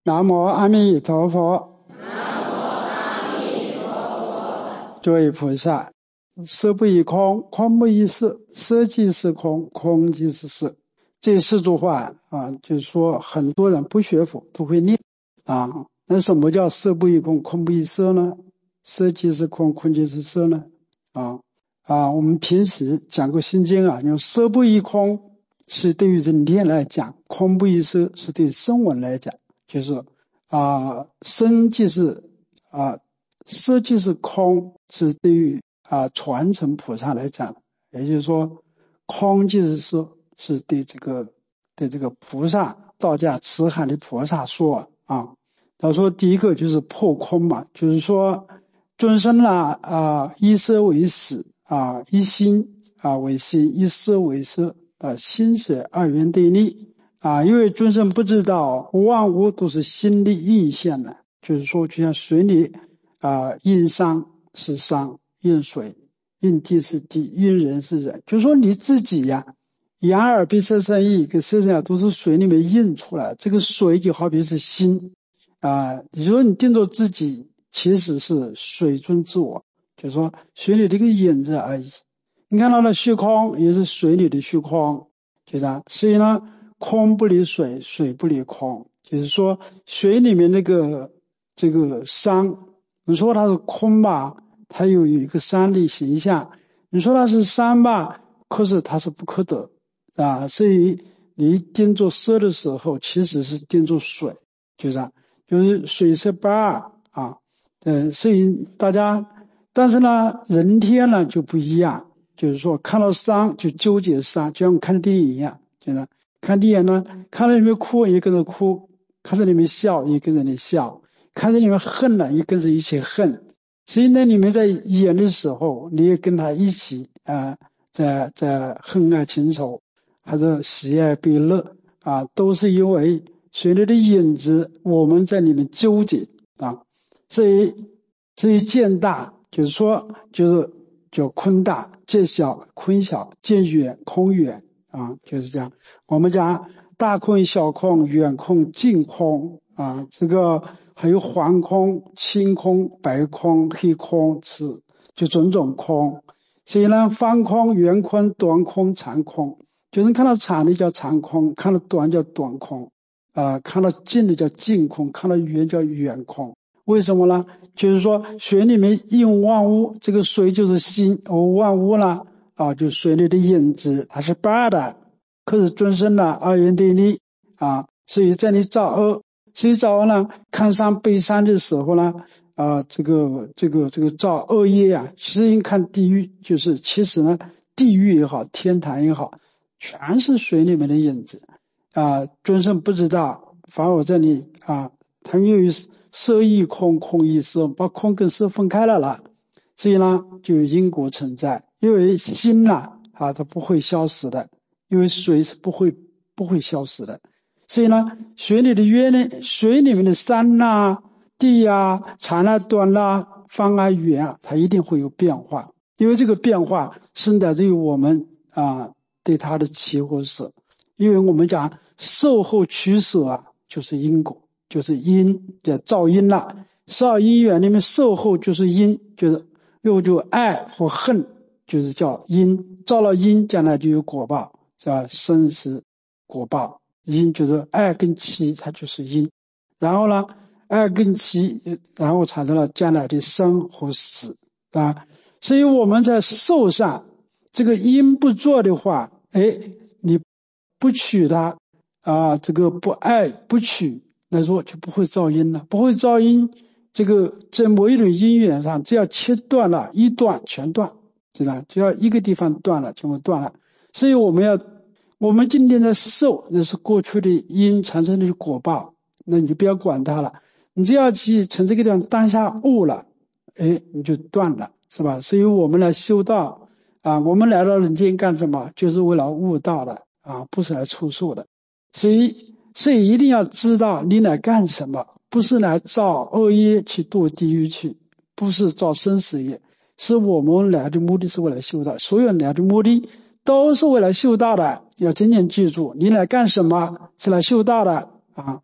南无阿弥陀佛。诸位菩萨，色不异空，空不异色，色即是空，空即是色。这四句话就是说很多人不学佛都会念那什么叫色不异空，空不异色呢？色即是空，空即是色呢？我们平时讲过心经用色不异空是对于人天来讲，空不异色是对声闻来讲，就是声即是色即是空是对于传承菩萨来讲，也就是说空即是色是对这个菩萨道家慈海的菩萨说他说第一个就是破空嘛，就是说众生以色为识以心为心，以色为色心色二元对立因为众生不知道万物都是心力印现的，就是说就像水里印山是山，印水印地是地，印人是人，就是说你自己眼耳鼻舌身意跟色身都是水里面印出来，这个水就好比是心你说你定做自己其实是水中自我，就是说水里的一个影子而已。你看到的虚空也是水里的虚空，就这样。所以呢，空不离水，水不离空，就是说水里面这个山，你说它是空吧，它有一个山的形象，你说它是山吧，可是它是不可得所以你定做色的时候其实是定做水，就这样，就是水色不二所以大家但是呢人天呢就不一样，就是说看到山就纠结山，就像看电影一样，就是看电影呢，看到里面哭也跟着哭，看到里面笑也跟着你笑，看到里面恨了也跟着一起恨。所以呢你们在演的时候你也跟他一起在恨爱情仇还是喜爱悲乐都是因为水里的影子我们在里面纠结所以见大就是说就是叫空大，见小空小，见远空远就是这样。我们讲大空小空远空近空这个还有黄空青空白空黑空就种种空。所以呢方空圆空短空长空，就是看到长的叫长空，看到短叫短空看到近的叫近空，看到远叫远空。为什么呢？就是说水里面印万物，这个水就是心万物呢就水里的影子它是不二的，可是众生呢二元对立所以在你造恶，所以造恶呢看山背山的时候呢这个造恶业其实你看地狱，就是其实呢地狱也好天堂也好全是水里面的影子众生不知道，反而我这里他们由于色异空，空异色，把空跟色分开了所以呢就有因果存在。因为心它不会消失的，因为水是不会消失的。所以呢水里的月呢，水里面的山地长短方圆它一定会有变化，因为这个变化是来自于我们对它的起或舍。因为我们讲受后取舍就是因果，就是因叫造因造因缘里面受后就是因，就是又就爱或恨，就是叫因，造了因将来就有果报，叫生死果报。因就是爱跟起它就是因，然后呢爱跟起然后产生了将来的生和死所以我们在受上这个因不做的话你不取它这个不爱不取来说就不会造因了，不会造因，这个在某一种因缘上只要切断了一断全断，只要一个地方断了全部断了。所以我们今天在受，那是过去的因产生的果报，那你就不要管它了，你只要去从这个地方当下悟了你就断了，是吧？所以我们来修道我们来到人间干什么？就是为了悟道的不是来出受的。所以一定要知道你来干什么，不是来造恶业去堕地狱去，不是造生死业，是我们来的目的是为了修道，所有人来的目的都是为了修道的，要真正记住你来干什么，是来修道的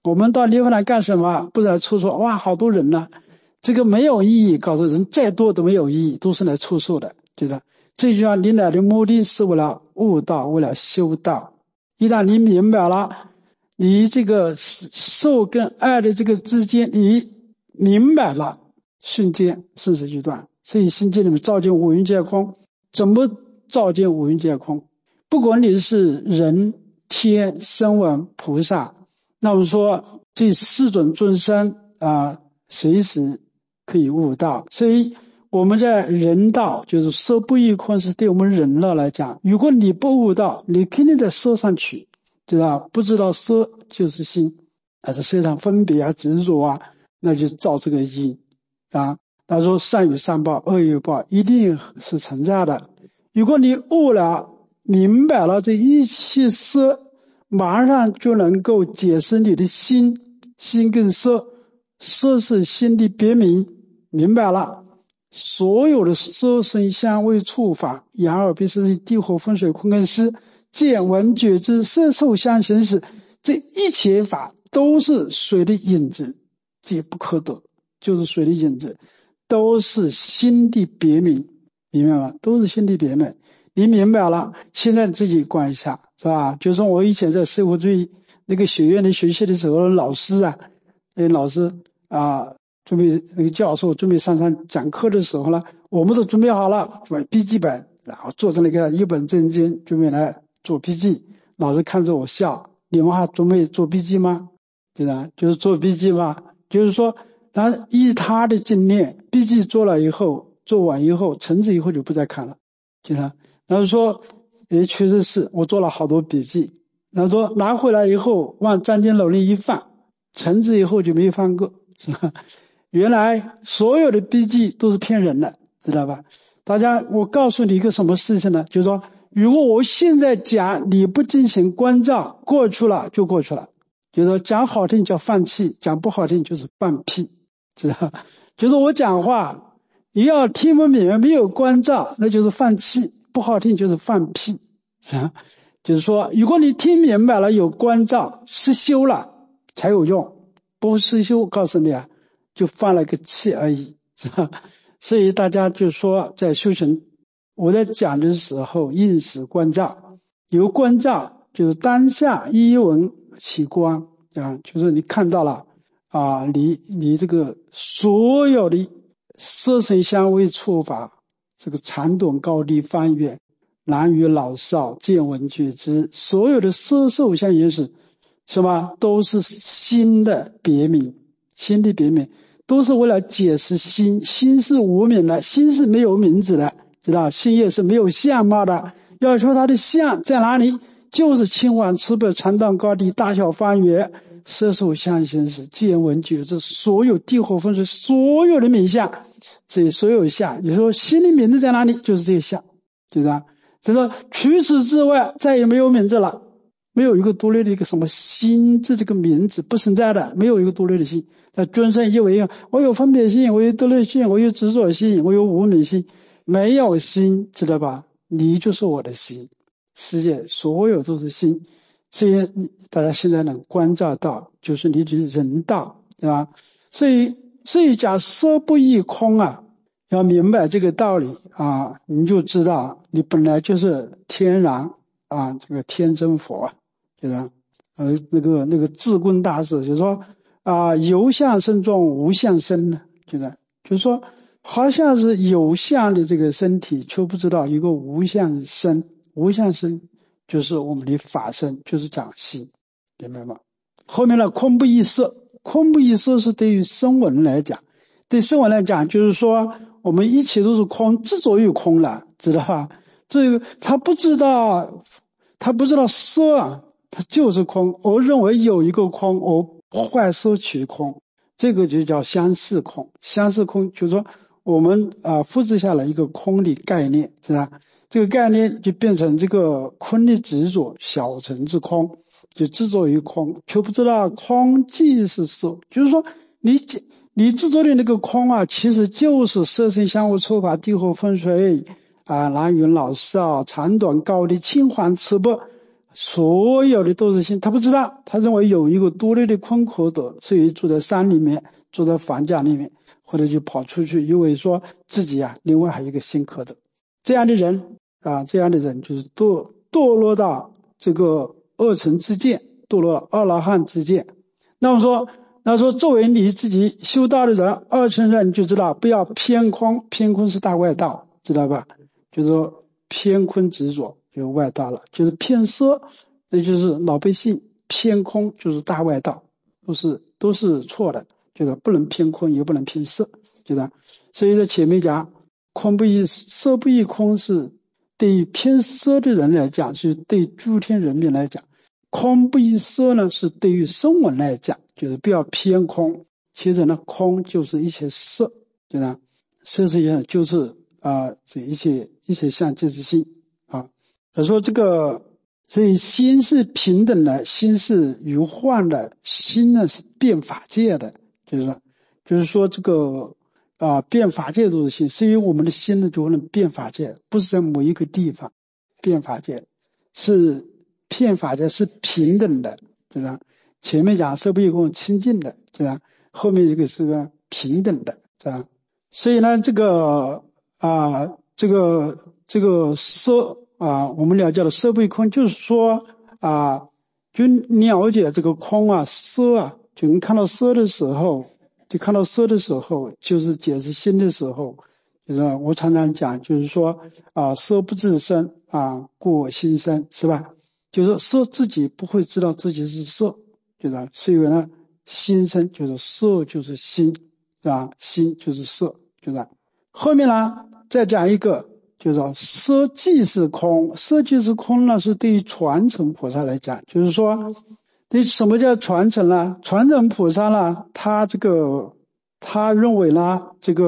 我们到涅槃来干什么？不是来出售，哇，好多人呢，这个没有意义，搞得人再多都没有意义，都是来出售的，对吧？这句话你来的目的是为了悟道，为了修道。一旦你明白了，你这个受跟爱的这个之间，你明白了，瞬间生死就断。所以心经里面照见五蕴皆空，怎么照见五蕴皆空？不管你是人、天、声闻、菩萨，那么说这四种众生随时可以悟道。所以我们在人道，就是色不异空，是对我们人类来讲，如果你不悟道，你肯定在色上去，知道不知道色就是心，还是色上分别啊、执着啊，那就造这个因啊。他说善有善报，恶有报，一定是存在的。如果你悟了、明白了这一切色，马上就能够解释你的心，心跟色，色是心的别名，明白了。所有的色声香味触法，眼耳鼻舌身地火风水空跟湿，见闻觉知色受想行识，这一切法都是水的影子，皆不可得，就是水的影子，都是心的别名，明白吗？都是心的别名。你明白了，现在自己观一下，是吧？就说我以前在社会主义那个学院里学习的时候，老师那老师准备那个教授准备上讲课的时候呢，我们都准备好了笔记本，然后坐在那个一本正经准备来做笔记。老师看着我笑，你们还准备做笔记吗？对吧？就是做笔记嘛，就是说依他的经验，笔记做完以后成绩以后就不再看了，对吧？然后说确实是我做了好多笔记，然后说拿回来以后往章经楼里一放，成绩以后就没翻过，是吧？原来所有的笔记都是骗人的，知道吧？大家，我告诉你一个什么事情呢？就是说，如果我现在讲，你不进行关照，过去了就过去了。就是说，讲好听叫放弃，讲不好听就是放屁，知道？就是我讲话，你要听不明白，没有关照，那就是放弃，不好听就是放屁，是吧？就是说，如果你听明白了，有关照，实修了才有用，不实修，告诉你就放了个气而已，是吧？所以大家就说在修行，我在讲的时候应时关照，有关照就是当下依闻起观就是你看到了你这个所有的色声香味触法，这个长短高低方圆男女老少见闻觉知，所有的色受想行识是吧，都是心的别名，心的别名都是为了解释心，心是无名的，心是没有名字的，知道？心也是没有相貌的，要说它的相在哪里，就是青黄赤白长短高低大小方圆色受想行识见闻觉知，所有地火风水所有的名相，这所有相，你说心的名字在哪里，就是这个相，对吧？所以说除此之外再也没有名字了，没有一个独立的一个什么心字这个名字不存在的，没有一个独立的心。那尊称以为我有分别心，我有得乐心，我有执着心，我有无明心，没有心，知道吧？你就是我的心，世界所有都是心。所以大家现在能关照到，就是你的人道，对吧？所以讲色不异空要明白这个道理你就知道你本来就是天然这个天真佛，对吧？那个智棍大师就是说有相身中无相身呢，就是说好像是有相的这个身体，却不知道一个无相身，无相身就是我们的法身，就是讲心，明白吗？后面呢，空不异色，空不异色是对于声闻来讲，对声闻来讲就是说我们一切都是空，执着于空了，知道吧？这个他不知道色它就是空，我认为有一个空，我坏色取空，这个就叫相似空。相似空就是说我们复制下来一个空的概念，是吧？这个概念就变成这个空的执着，小乘之空，就执着于空，却不知道空即是色，就是说你执着的那个空其实就是色声香味触法地火风水男女老少长短高低青黄赤白所有的都是心，他不知道，他认为有一个独立的空可得，所以住在山里面，住在房价里面，或者就跑出去，因为说自己另外还有一个心可得。这样的人就是堕落到这个二乘之见，堕落阿罗汉之见。那么说作为你自己修道的人，二乘人就知道不要偏空，偏空是大外道，知道吧？就是说偏空执着就是外道了，就是偏色，那就是老百姓，偏空就是大外道，都是错的，就是不能偏空也不能偏色，觉得。所以在前面讲空不异色不异空，是对于偏色的人来讲，是对诸天人民来讲，空不异色呢是对于声闻来讲，就是不要偏空。其实呢空就是一切色，对吧？色是也就是这一切相就是心啊。他说这个，所以心是平等的，心是虚幻的，心呢是变法界的，就是说这个变法界都是心，所以我们的心呢就能变法界，不是在某一个地方变法界，是变法界是平等的，对吧？前面讲色不异空清净的，对吧？后面一个是个平等的，对吧？所以呢这个色我们了解了色不异空，就是说就了解这个空色就你看到色的时候，就是解释心的时候，就是我常常讲，就是说色不自生故心生，是吧？就是说色自己不会知道自己是色，就是所以呢心生，就是色就是心，是吧？心就是色，就是后面呢再讲一个，就是说色即是空，色即是空呢是对于传承菩萨来讲，就是说对什么叫传承呢？传承菩萨呢，他认为呢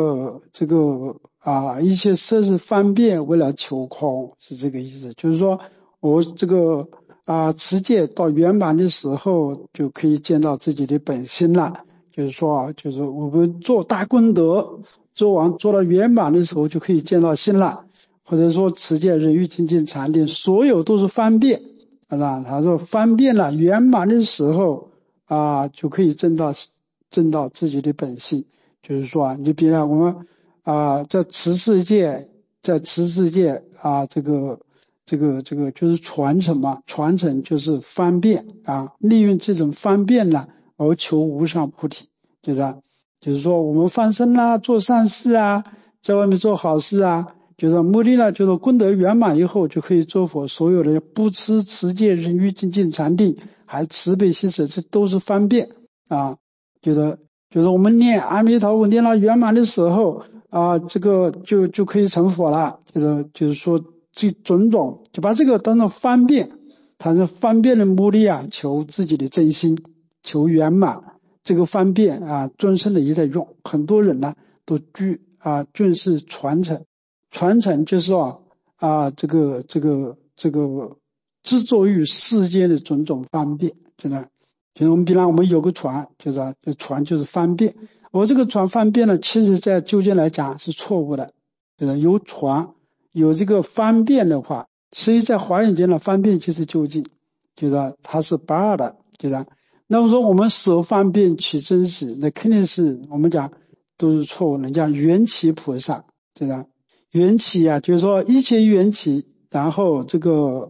一切色是方便为了求空，是这个意思。就是说我这个持戒到圆满的时候就可以见到自己的本心了，就是说就是我们做大功德做到圆满的时候就可以见到心了，或者说持戒忍辱精进禅定所有都是方便，他说方便了圆满的时候就可以证到自己的本性。就是说你比如我们在持世界这个就是传承嘛，传承就是方便利用这种方便呢而求无上菩提，就是说我们放生做善事在外面做好事就是目的呢就是功德圆满以后就可以做佛，所有的不持持戒忍辱精进禅定还慈悲喜舍，这都是方便就是我们念阿弥陀佛念到圆满的时候这个就可以成佛了，就是说这种种就把这个当成方便，它是方便的目的求自己的真心，求圆满，这个方便众生的也在用，很多人呢都重视传承就是说这个执着于世间的种种方便，就是我们比方我们有个船，就是船就是方便，我这个船方便呢，其实在究竟来讲是错误的，就是有船有这个方便的话，所以在华严经的方便即是究竟，就是它是不二的，就是那么说我们舍方便取真实，那肯定是我们讲都是错误的。讲缘起菩萨，就是缘起就是说一切缘起，然后这个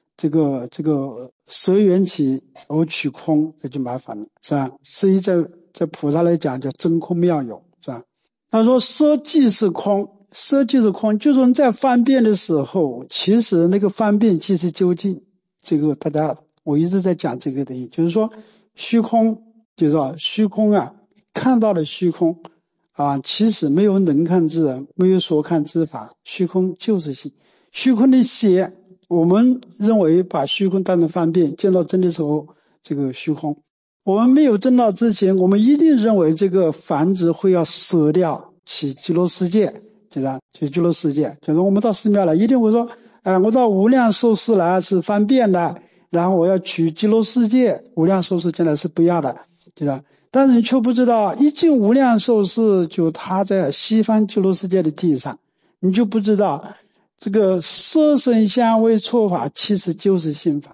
舍缘起而取空，那就麻烦了，是吧？所以在菩萨来讲叫真空妙有，是吧？他说色即是空，色即是空，就是说在方便的时候，其实那个方便即是究竟。这个我一直在讲这个的，就是说虚空，就是说虚空看到的虚空其实没有能看之人，没有所看之法，虚空就是心。虚空的邪，我们认为把虚空当成方便，见到真的时候这个虚空，我们没有证到之前，我们一定认为这个凡子会要舍掉去极乐世界，去极乐世界，就是我们到寺庙了一定会说我到无量寿世来是方便的，然后我要去极乐世界，无量寿世将来是不要的，但是你却不知道一进无量寿世就他在西方极乐世界的地上，你就不知道这个色声香味触法其实就是心法，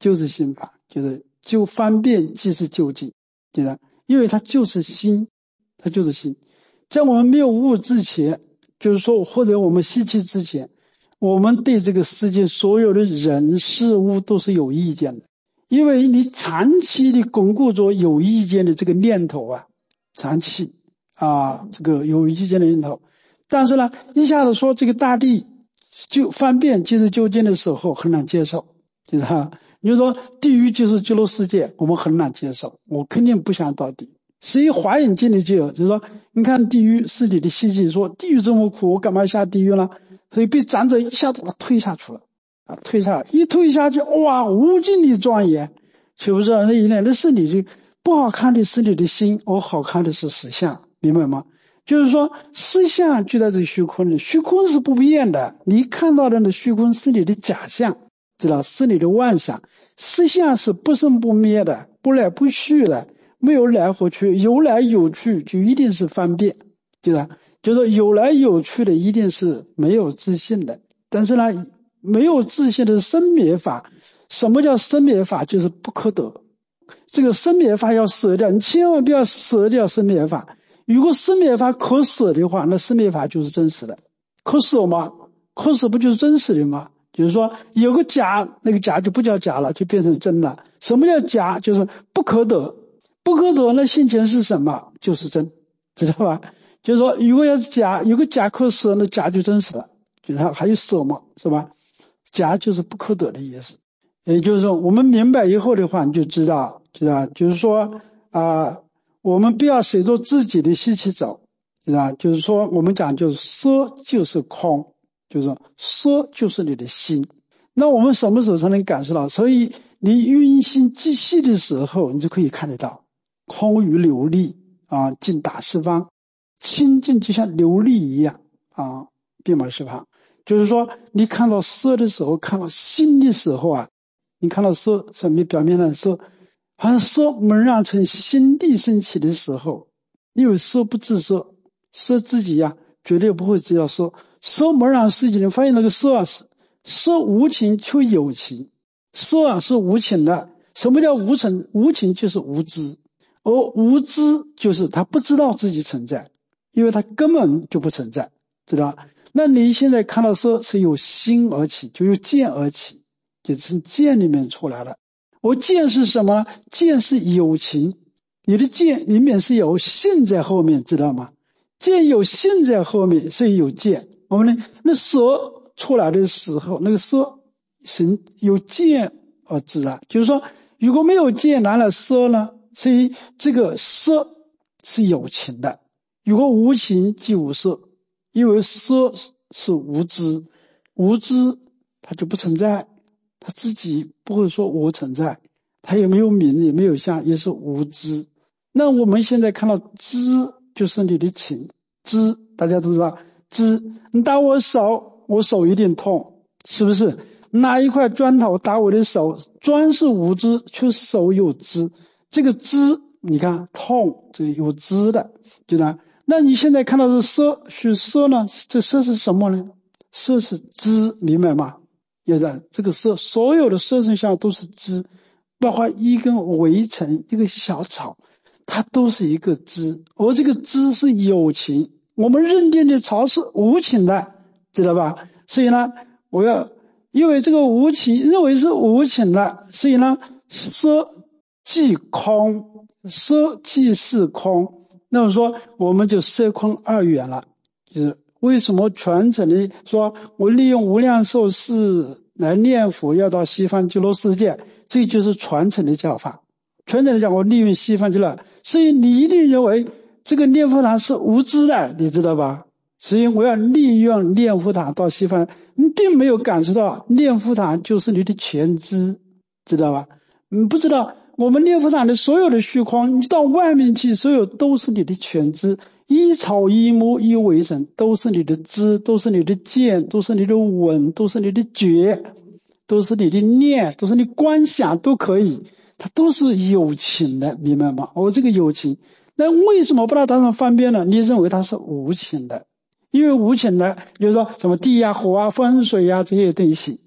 就是心法，就方便即是究竟，对吧？因为它就是心，它就是心。在我们没有悟之前，就是说或者我们吸气之前，我们对这个世界所有的人事物都是有意见的，因为你长期的巩固着有意见的这个念头啊，长期这个有意见的念头。但是呢，一下子说这个大地就方便即是究竟的时候很难接受，就是你就说地狱就是极乐世界，我们很难接受，我肯定不想到地狱。所以华严经里就有，就是说你看地狱是你的希冀，说地狱这么苦，我干嘛下地狱呢？所以被长者一下子把他推下去了推下一推下去，哇，无尽的庄严，是不是？那是你的不好看的是你的心，我好看的是实相，明白吗？就是说实相就在这个虚空里，虚空是不变的，你看到的虚空是你的假象，知道是你的妄想，实相是不生不灭的，不来不去的，没有来和去，有来有去就一定是方便，就是有来有去的一定是没有自信的。但是呢，没有自信的生灭法，什么叫生灭法？就是不可得。这个生灭法要舍掉，你千万不要舍掉生灭法。如果生灭法可舍的话，那生灭法就是真实的。可舍吗？可舍不就是真实的吗？就是说有个假，那个假就不叫假了，就变成真了。什么叫假？就是不可得。不可得，那现前是什么？就是真，知道吧？就是说如果要是假，有个假可舍，那假就真实了，就是还有舍嘛，是吧？假就是不可得的意思。也就是说我们明白以后的话，你就知道就是说我们不要随着自己的习气走，知道？就是说我们讲就是色就是空，就是说色就是你的心。那我们什么时候才能感受到？所以你运心即细的时候，你就可以看得到空与流利尽大四方，清净就像流利一样遍满十方。就是说你看到色的时候，看到心的时候你看到色什么表面的色，好像色能让成心地升起的时候，因为色不自色，色自己绝对不会知道色，色没让事情，你发现那个色色无情却有情，色是无情的。什么叫无情？无情就是无知，而无知就是他不知道自己存在，因为他根本就不存在，知道？那你现在看到色是由心而起，就由见而起，就从见里面出来了。而见是什么呢？见是有情，你的见里面是有性在后面，知道吗？见有性在后面，所以有见。我们呢，那色出来的时候，那个色是有见而知啊。就是说如果没有见，哪来色呢？所以这个色是有情的，如果无情即无色，因为色是无知，无知它就不存在，它自己不会说我存在，它也没有名也没有相，也是无知。那我们现在看到知就是你的情，知大家都知道，知你打我手，我手一定痛，是不是？拿一块砖头打我的手，砖是无知，却手有知，这个知你看痛，这有知的，对吧？那你现在看到的色是色呢？这色是什么呢？色是知，明白吗？这个色，所有的色身相都是知，包括一根围城，一个小草，它都是一个知，而这个知是有情，我们认定的草是无情的，知道吧？所以呢，因为这个无情认为是无情的，所以呢，色即空，色即是空。那么说我们就色空二元了。就是为什么传承的说我利用无量寿事来念佛要到西方极乐世界，这就是传承的教法。传承的讲我利用西方极乐，所以你一定认为这个念佛堂是无知的，你知道吧？所以我要利用念佛堂到西方，你并没有感受到念佛堂就是你的全知，知道吧？你不知道我们念佛堂的所有的虚空，你到外面去，所有都是你的全知，一草一木一微尘，都是你的知，都是你的见，都是你的闻，都是你的觉，都是你的念，都是你观想，都可以，它都是有情的，明白吗？这个有情，那为什么把它当成方便呢？你认为它是无情的，因为无情的就是说什么地火风水这些东西，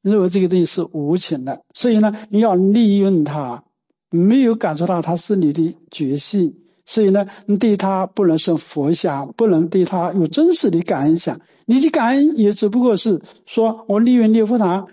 认为这个东西是无情的，所以呢，你要利用它，没有感受到它是你的觉性，所以呢，你对它不能生佛想，不能对它有真实的感想。你的感恩也只不过是说我利用念佛堂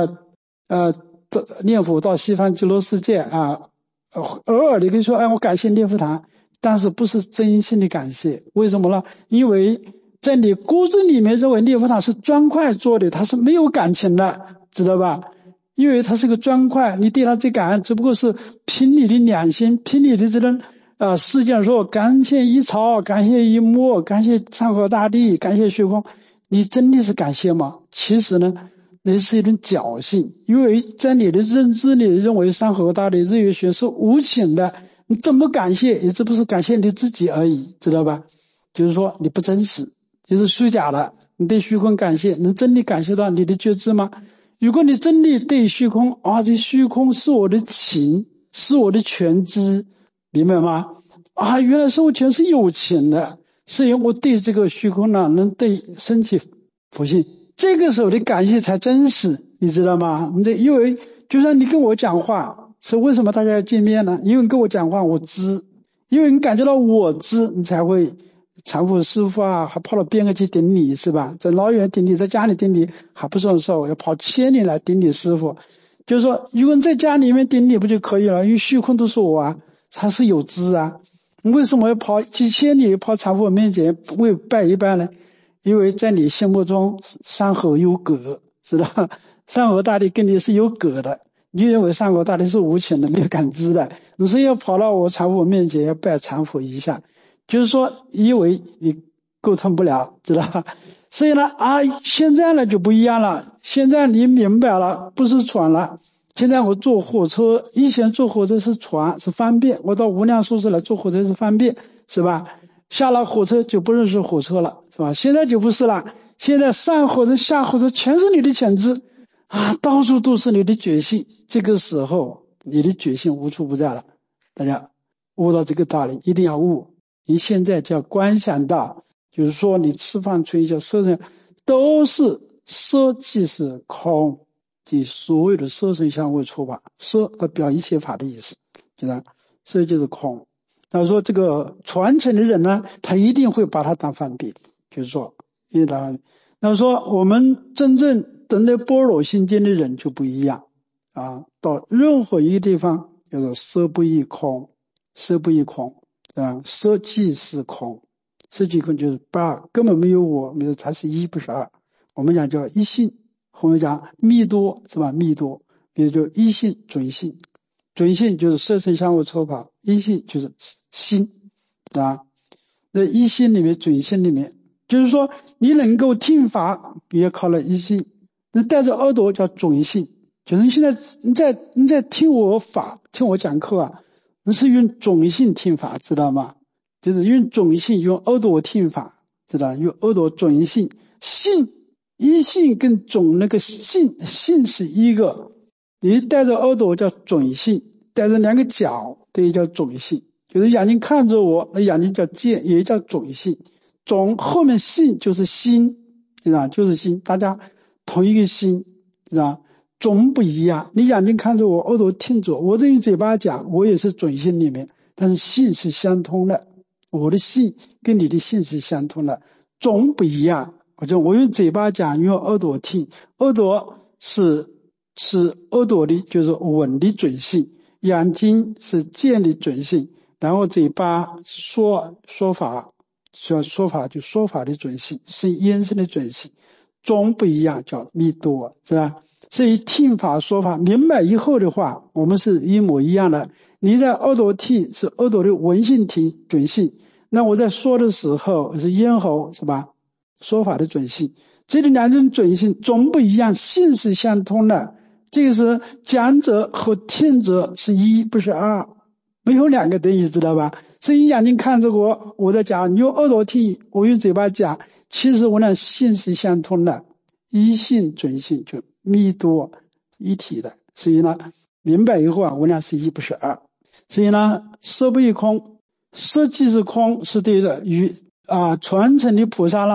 念佛到西方极乐世界偶尔你可以说我感谢念佛堂，但是不是真心的感谢。为什么呢？因为在你骨子里面认为念佛堂是砖块做的，它是没有感情的，知道吧？因为它是个砖块，你对它最感恩只不过是凭你的良心，凭你的这种世界上说感谢一草，感谢一木，感谢山河大地，感谢虚空，你真的是感谢吗？其实呢，那是一种侥幸，因为在你的认知里认为山河大地日月星是无情的，你怎么感谢也只不是感谢你自己而已，知道吧？就是说你不真实，就是虚假的。你对虚空感谢，能真的感受到你的觉知吗？如果你真的对虚空这虚空是我的情，是我的全知，明白吗？原来生活全是有情的，所以我对这个虚空呢能对升起佛性，这个时候的感谢才真实，你知道吗？因为就算你跟我讲话，是为什么大家要见面呢？因为跟我讲话我知，因为你感觉到我知，你才会常福师父还跑到边个去顶你，是吧？在老远顶你，在家里顶你还不算数，要跑千里来顶你师父。就是说如果你在家里面顶你不就可以了？因为虚空都是我他是有知你为什么要跑几千里跑常福面前为拜一拜呢？因为在你心目中山河有隔，知道山河大地跟你是有隔的，你认为山河大地是无情的，没有感知的，你是要跑到我常福面前要拜常福一下，就是说因为你沟通不了，知道所以呢现在呢就不一样了，现在你明白了，不是船了。现在我坐火车，以前坐火车是船，是方便，我到无量宿舍来坐火车是方便，是吧？下了火车就不认识火车了，是吧？现在就不是了，现在上火车下火车全是你的潜质到处都是你的觉性，这个时候你的觉性无处不在了。大家悟到这个道理一定要悟，你现在就要观想到，就是说你吃饭吹箫色声都是色即是空，即所有的色声香味触法，色代表一切法的意思，色就是空。他说这个传承的人呢，他一定会把它当方便，就是说那说我们真正等待般若心经的人就不一样到任何一个地方叫做色不异空，色不异空色即是空，色即空就是根本没有我，才是一不是二。我们讲叫一性，后面讲密多，是吧？密多也就一性准性，准性就是色声香味触法，一性就是心那一性里面准性里面，就是说你能够听法也靠了一性，那带着耳朵叫准性，就是你现在你在听我法，听我讲课你是用准性听法，知道吗？就是用准性，用耳朵听法，知道？用耳朵准性，性一性跟准那个性是一个，你带着耳朵叫准性，带着两个脚这也叫准性，就是眼睛看着我，那眼睛叫见，也叫准性。准后面性就是心，知道？就是心，大家同一个心，知道？准不一样，你眼睛看着我，耳朵听着我，这用嘴巴讲，我也是准性里面，但是性是相通的，我的性跟你的性是相通的，准不一样。我用嘴巴讲，用耳朵听，耳朵是耳朵的就是闻的准性，眼睛是见的准性，然后嘴巴说法就说法的准性，是音声的准性，准不一样叫密多，是吧？所以听法说法明白以后的话，我们是一模一样的。你在耳朵听是耳朵的闻性听准性，那我在说的时候是咽喉，是吧？说法的准性，这两种准性总不一样，性是相通的。这个是讲者和听者是一不是二，没有两个等于，知道吧？所以你眼睛看着我在讲，你用耳朵听，我用嘴巴讲，其实我俩性是相通的，一性准性就密多一体的。所以呢，明白以后我俩是一不是二。所以呢，色不异空，色即是空是对的，与传承的菩萨呢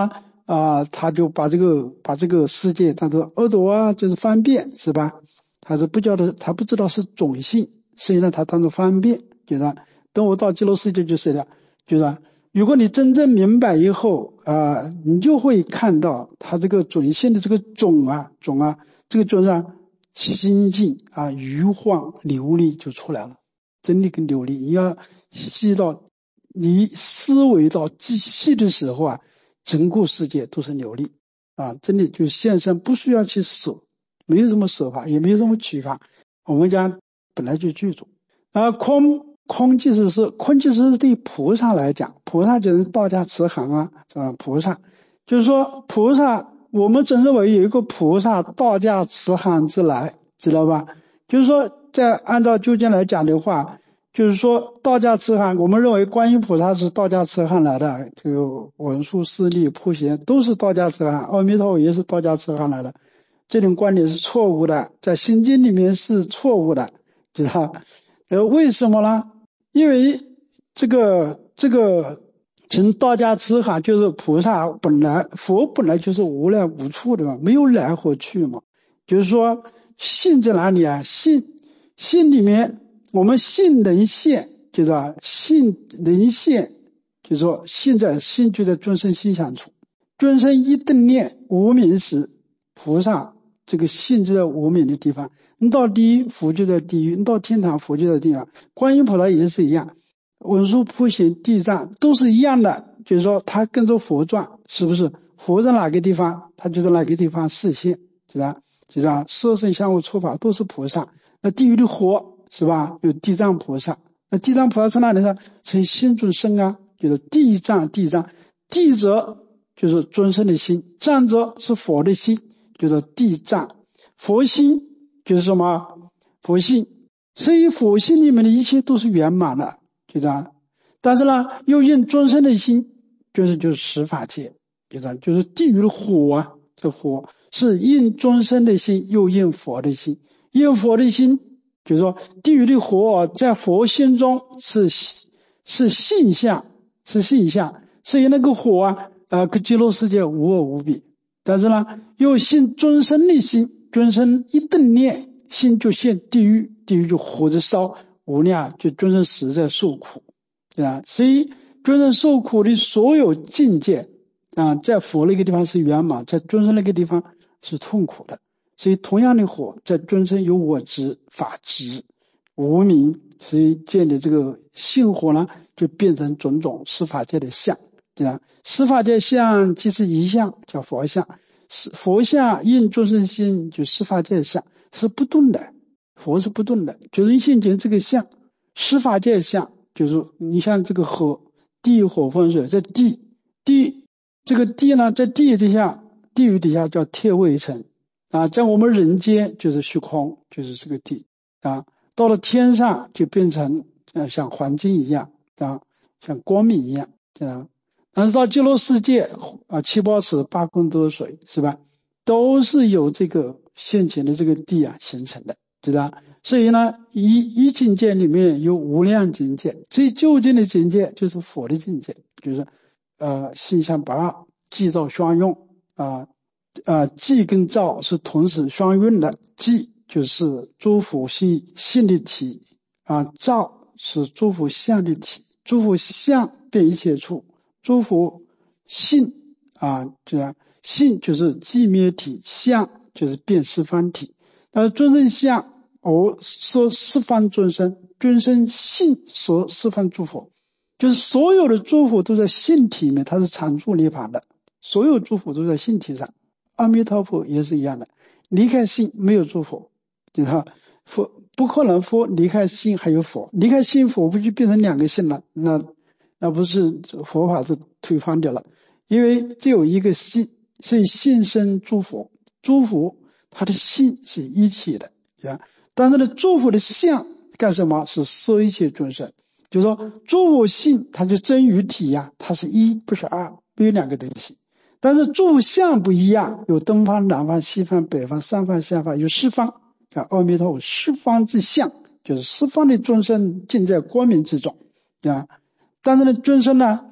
他就把这个世界，他说耳朵啊就是方便，是吧？他不知道是种性，所以呢他当作方便，就是等我到极乐世界就是了，就是如果你真正明白以后你就会看到他这个种性的这个种啊，这个种上清净余晃流利就出来了，真理跟流利，你要细到你思维到极细的时候整个世界都是流利真的就现身，不需要去舍，没有什么舍法，也没有什么取法，我们家本来就具足空即是对菩萨来讲，菩萨就是道家慈航是吧？菩萨就是说菩萨，我们真认为有一个菩萨道家慈航之来，知道吧？就是说按照究竟来讲的话，就是说道家慈航，我们认为观音菩萨是道家慈航来的，这个文殊师利普贤都是道家慈航，阿弥陀佛也是道家慈航来的，这种观点是错误的，在心经里面是错误的，知道为什么呢？因为这个从道家慈航就是菩萨佛本来就是无来无处的嘛，没有来和去嘛，就是说性在哪里性里面我们性能现，就是性能现，就是说性就在尊生心想处，尊生一顿念无明时，菩萨这个性就在无明的地方，你到地狱佛就在地狱，你到天堂佛就在地方，观音菩萨也是一样，文殊普贤地藏都是一样的，就是说他跟着佛转，是不是佛在哪个地方他就在哪个地方示现，就像色身香味触法都是菩萨，那地狱的火是吧，有地藏菩萨，那地藏菩萨从哪里上成心中生就是地藏地者就是尊生的心，藏者是佛的心，就是地藏，佛心就是什么佛性，所以佛性里面的一切都是圆满的，就这样。但是呢又应尊生的心，就是十法界，就这样，就是地狱的火这火是应尊生的心，又应佛的心，应佛的心就是说地狱的火在佛心中是性相，所以那个火跟极乐世界无二无比。但是呢又现尊生的心，尊生一顿念心就现地狱，地狱就火着烧无量，就尊生实在受苦，对吧？所以尊生受苦的所有境界在佛那个地方是圆满，在尊生那个地方是痛苦的。所以同样的火在尊生有我执法执无明，所以见的这个性火呢就变成种种十法界的相，对吧？十法界相即是一相，叫佛相，佛相应众生心，就十法界相是不动的，佛是不动的，就是现前这个相，十法界相就是你像这个河地火风水，在地这个地呢，在地狱底下叫铁卫城在我们人间就是虚空，就是这个地到了天上就变成像黄金一样像光明一样但是到极乐世界七宝池八功德水是吧，都是由这个现前的这个地形成的，知道？所以呢一境界里面有无量境界，最究竟的境界就是佛的境界，就是心相不二，寂照双用寂跟照是同时双运的，寂就是诸佛性的体照是诸佛相的体，诸佛相遍一切处，诸佛性这样，性就是寂灭体，相就是遍十方体。尊生相说十方尊生性说十方诸佛，就是所有的诸佛都在性体里面，它是常住涅槃的，所有诸佛都在性体上。阿弥陀佛也是一样的，离开性没有诸佛，你看佛不可能，佛离开性还有佛，离开性佛不就变成两个性了？那不是佛法是推翻掉了，因为只有一个性，所以性生诸佛，诸佛它的性是一体的但是呢诸佛的相干什么？是摄一切众生，就是说诸佛性它就真于体它是一不是二，没有两个东西。但是诸佛相不一样，有东方南方西方北方上方下方，有十方阿弥陀佛十方之相，就是十方的众生尽在光明之中但是呢众生呢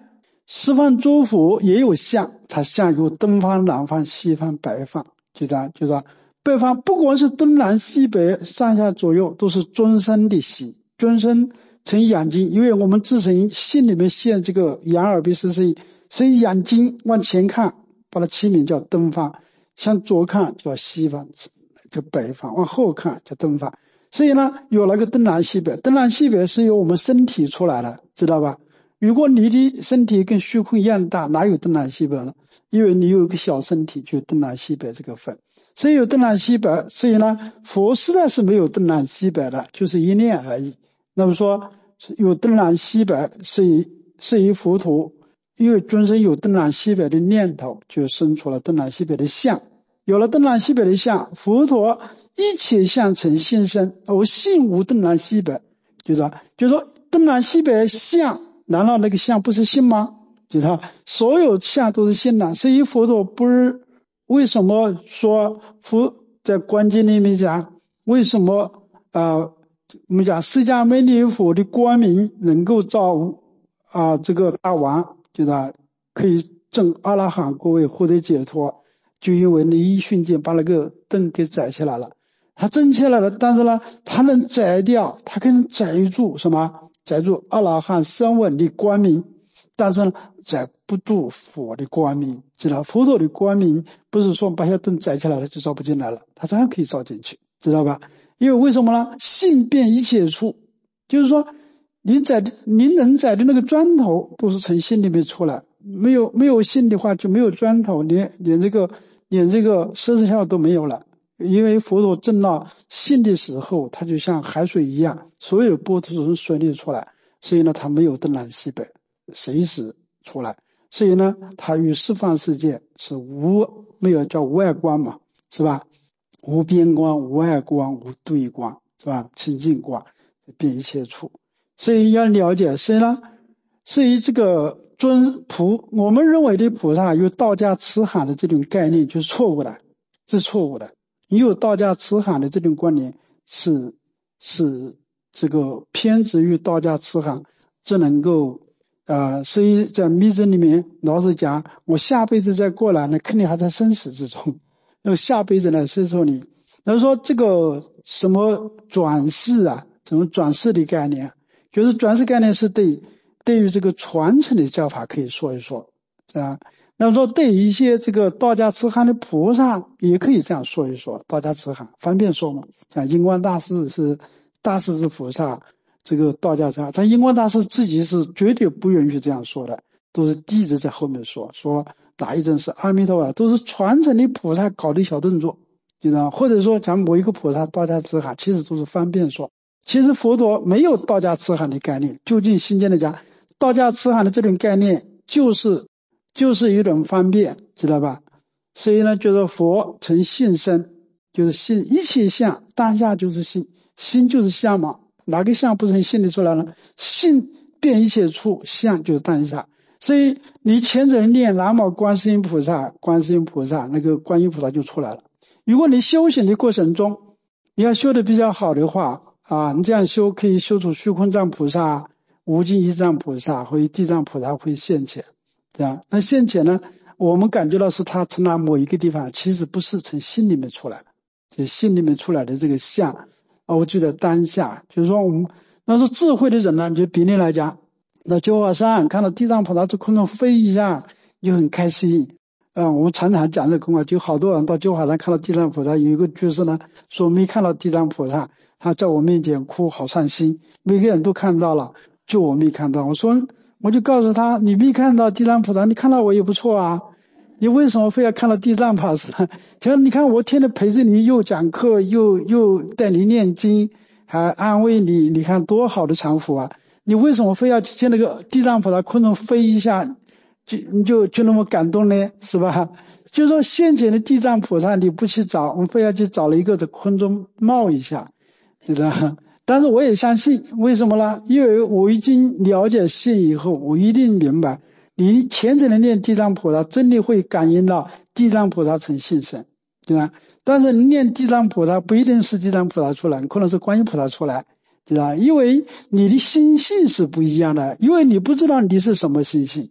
十方诸佛也有相，它相有东方、南方、西方、北方，就这样，就是北方不管是东南西北上下左右都是众生的心，众生成眼睛，因为我们自身心里面现这个眼耳鼻舌身意，所以眼睛往前看把它起名叫东方，向左看叫西方，叫北方，往后看叫东方。所以呢有那个东南西北，东南西北是由我们身体出来的，知道吧？如果你的身体跟虚空一样大，哪有东南西北呢？因为你有一个小身体，就东南西北这个分，所以有东南西北。所以呢佛实在是没有东南西北的，就是一念而已。那么说有东南西北是以佛陀，因为众生有东南西北的念头，就生出了东南西北的相。有了东南西北的相，佛陀一切相成性身，而性无东南西北，就是说东南西北相，难道那个相不是性吗？就是所有相都是性的。所以佛陀不是为什么说佛在观经里面讲，为什么我们讲释迦牟尼佛的光明能够照这个大王，就是可以证阿拉罕果位获得解脱，就因为你一瞬间把那个灯给摘起来了。他挣起来了，但是呢他能摘掉，他可能摘住什么？摘住阿拉汉声闻的光明，但是呢摘不住佛的光明，知道佛陀的光明不是说把小灯摘起来了就照不进来了，他照样可以照进去，知道吧？因为为什么呢？性遍一切处，就是说你能摘的那个砖头都是从心里面出来，没有心的话就没有砖头，连这个色身相都没有了。因为佛陀证到性的时候，它就像海水一样，所有的波都从水里出来，所以呢它没有东南西北，随时出来。所以呢它与十方世界是没有叫无碍光嘛，是吧？无边光、无碍光、无对光，是吧？清净光遍一切处。所以要了解，所以这个我们认为的菩萨有道家慈航的这种概念就是错误的，是错误的。你有道家慈航的这种观念是这个偏执于道家慈航，只能够所以在密宗里面老是讲我下辈子再过来，那肯定还在生死之中，那下辈子呢是说你，那说这个什么转世啊，什么转世的概念，就是转世概念是对于这个传承的教法可以说一说，是吧？那么说对一些这个道家慈航的菩萨也可以这样说一说，道家慈航方便说嘛？像印光大师是菩萨，这个道家慈航，但印光大师自己是绝对不允许这样说的，都是弟子在后面说哪一阵是阿弥陀佛，都是传承的菩萨搞的小动作，就这样，或者说讲某一个菩萨道家慈航，其实都是方便说。其实佛陀没有道家慈航的概念，究竟心经的讲，道家慈航的这种概念就是一种方便，知道吧？所以呢就是佛成性身，就是性，一切相当下就是性，心就是相嘛，哪个相不成性的出来呢？性遍一切处，相就是当下。所以你虔诚念南无观世音菩萨，那个观音菩萨就出来了。如果你修行的过程中你要修的比较好的话你这样修可以修出虚空藏菩萨、无尽意藏菩萨或地藏菩萨会现前，这样。那现前呢，我们感觉到是他从哪某一个地方，其实不是从心里面出来的，就心里面出来的这个相我就在当下。就是说我们那说智慧的人呢，就比例来讲，那九华山看到地藏菩萨在空中飞一下就很开心。我们常常讲这个话，就好多人到九华山看到地藏菩萨，有一个居士呢说没看到地藏菩萨，他在我面前哭好伤心，每个人都看到了，就我没看到。我就告诉他，你没看到地藏菩萨，你看到我也不错啊，你为什么非要看到地藏菩萨？就你看我天天陪着你，又讲课又带你念经，还安慰你，你看多好的常福啊！你为什么非要见那个地藏菩萨空中飞一下就那么感动呢？是吧？就说现前的地藏菩萨你不去找，我们非要去找了一个在空中冒一下，知道？但是我也相信，为什么呢？因为我已经了解性以后，我一定明白，你虔诚的念地藏菩萨，真的会感应到地藏菩萨成性身，对吧？但是你念地藏菩萨不一定是地藏菩萨出来，可能是观音菩萨出来，对吧？因为你的心性是不一样的，因为你不知道你是什么心性，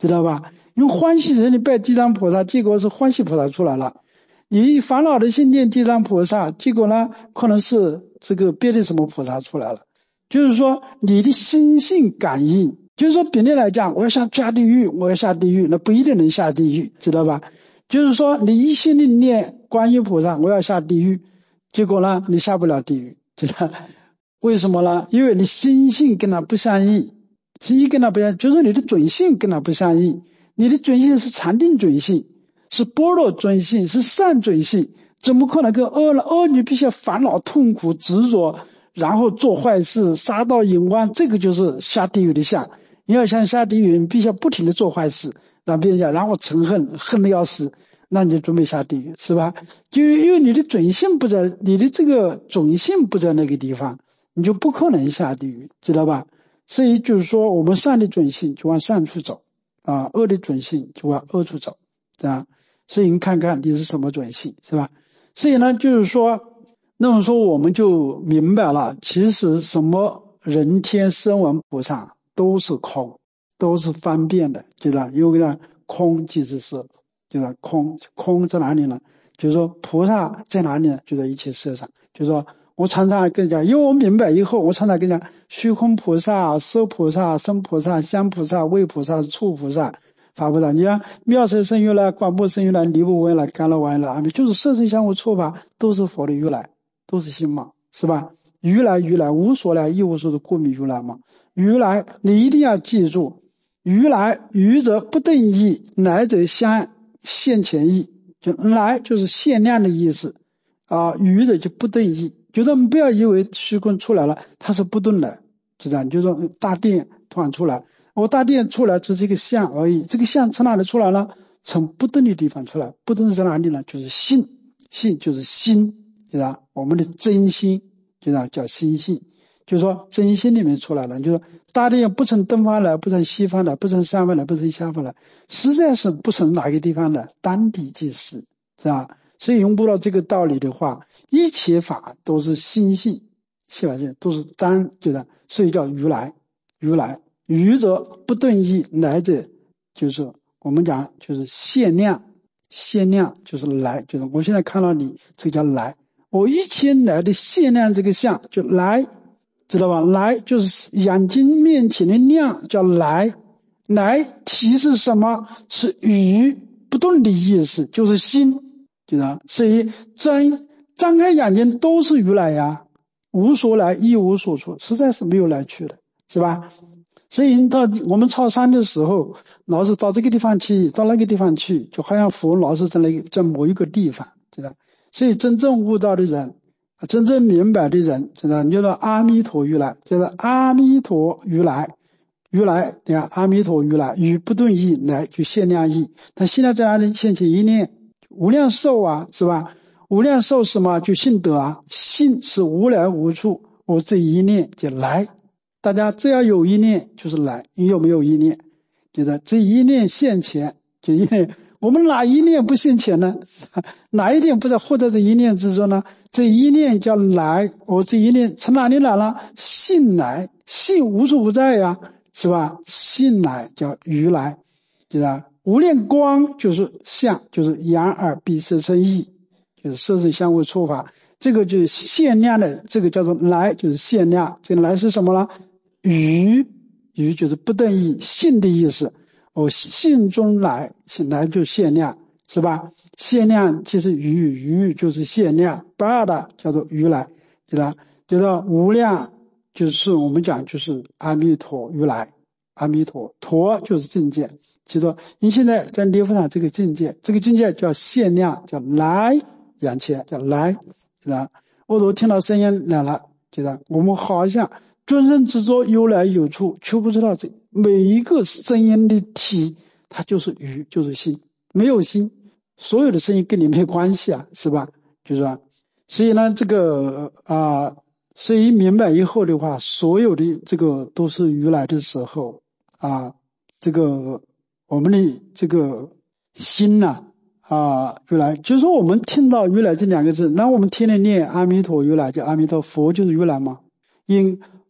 知道吧？用欢喜心你拜地藏菩萨，结果是欢喜菩萨出来了。你烦恼的心念地藏菩萨，结果呢，可能是这个别的什么菩萨出来了。就是说你的心性感应，就是说比例来讲，我要下地狱，我要下地狱，那不一定能下地狱，知道吧？就是说你一心的念观音菩萨，我要下地狱，结果呢，你下不了地狱，知道为什么呢？因为你心性跟他不相应，心跟他不相应，就是你的准性跟他不相应。你的准性是禅定准性，是般若准性，是善准性，怎么可能跟恶呢？恶你必须要烦恼痛苦执着，然后做坏事，杀盗淫妄，这个就是下地狱的相。你要想下地狱，你必须要不停的做坏事，让别人讲，然后嗔恨，恨得要死，那你就准备下地狱，是吧？就因为你的准性不在，你的这个准性不在那个地方，你就不可能下地狱，知道吧？所以就是说，我们善的准性就往善处走啊，恶的准性就往恶处走，这样。所以你看看你是什么准性，是吧？所以呢，就是说，那么说我们就明白了，其实什么人天声闻菩萨都是空，都是方便的，知道？因为呢，空即是色，就是空在哪里呢？就是说菩萨在哪里呢？就在一切色上。就是说我常常跟人讲，因为我明白以后，我常常跟人讲，虚空菩萨、色菩萨、声菩萨、香菩萨、味菩萨、触菩萨、法菩萨。你看妙色生如来、广博生如来、离不为来、甘露为来、阿弥，就是色声香味触法都是佛的如来，都是心嘛，是吧？如来无所来，一无所的故名如来嘛。如来你一定要记住，如来愚者不等义，来者相现前义，就来就是限量的意思啊，愚者就不等义，就是我们不要以为虚空出来了它是不动的，就这样，就是说大电突然出来，我大电出来只是一个相而已，这个相从哪里出来呢？从不动的地方出来，不动在哪里呢？就是性就是心，对吧？我们的真心就叫心性，就是说真心里面出来了，就是说大电不从东方来，不从西方来，不从上方来，不从下方来，实在是不从哪个地方来，当地即是，是吧？所以用不到这个道理的话，一切法都是心性，是吧？都是单，就是所以叫如来。愚者不顿义，来者就是我们讲就是限量就是来，就是我现在看到你，这个叫来。我一切来的限量这个相就来，知道吧？来就是眼睛面前的亮，叫来。来提示什么？是语不动的意思，就是心，知道？所以张开眼睛都是如来呀，无所来，一无所处，实在是没有来去的，是吧？所以到我们超山的时候，老是到这个地方去，到那个地方去，就好像佛老是在某一个地方，知道？所以真正悟道的人，真正明白的人，知道？你就说阿弥陀如来，就是阿弥陀如来，你看阿弥陀如来，与不顿义，来就限量义。他现在在哪里？现前一念无量寿啊，是吧？无量寿是什么？就信德啊，信是无来无处，我这一念就来。大家只要有一念就是来，你有没有一念？觉得这一念现前，就因为我们哪一念不现前呢？哪一念不在获得这一念之中呢？这一念叫来，我这一念从哪里来了？信来，信无处不在呀，是吧？信来叫如来，知道？无量光就是相，就是眼耳鼻舌身意，就是色声香味触法，这个就是限量的，这个叫做来，就是限量。这个来是什么呢？语就是不等于信的意思，信中来就限量，是吧？限量其实语就是限量，不二的叫做如来，知道？就是无量就是我们讲就是阿弥陀如来，阿弥陀陀就是境界，就是说你现在在念佛上这个境界，叫限量，叫来眼前，叫来，知道？我都听到声音来了，知道？我们好像众生执着有来有处，却不知道这每一个声音的体，它就是语，就是心。没有心，所有的声音跟你没关系啊，是吧？就是说，所以呢，这个所以明白以后的话，所有的这个都是如来的时候这个我们的这个心呐如来，就是说我们听到如来这两个字，那我们天天念阿弥陀如来，叫阿弥陀佛就是如来嘛。因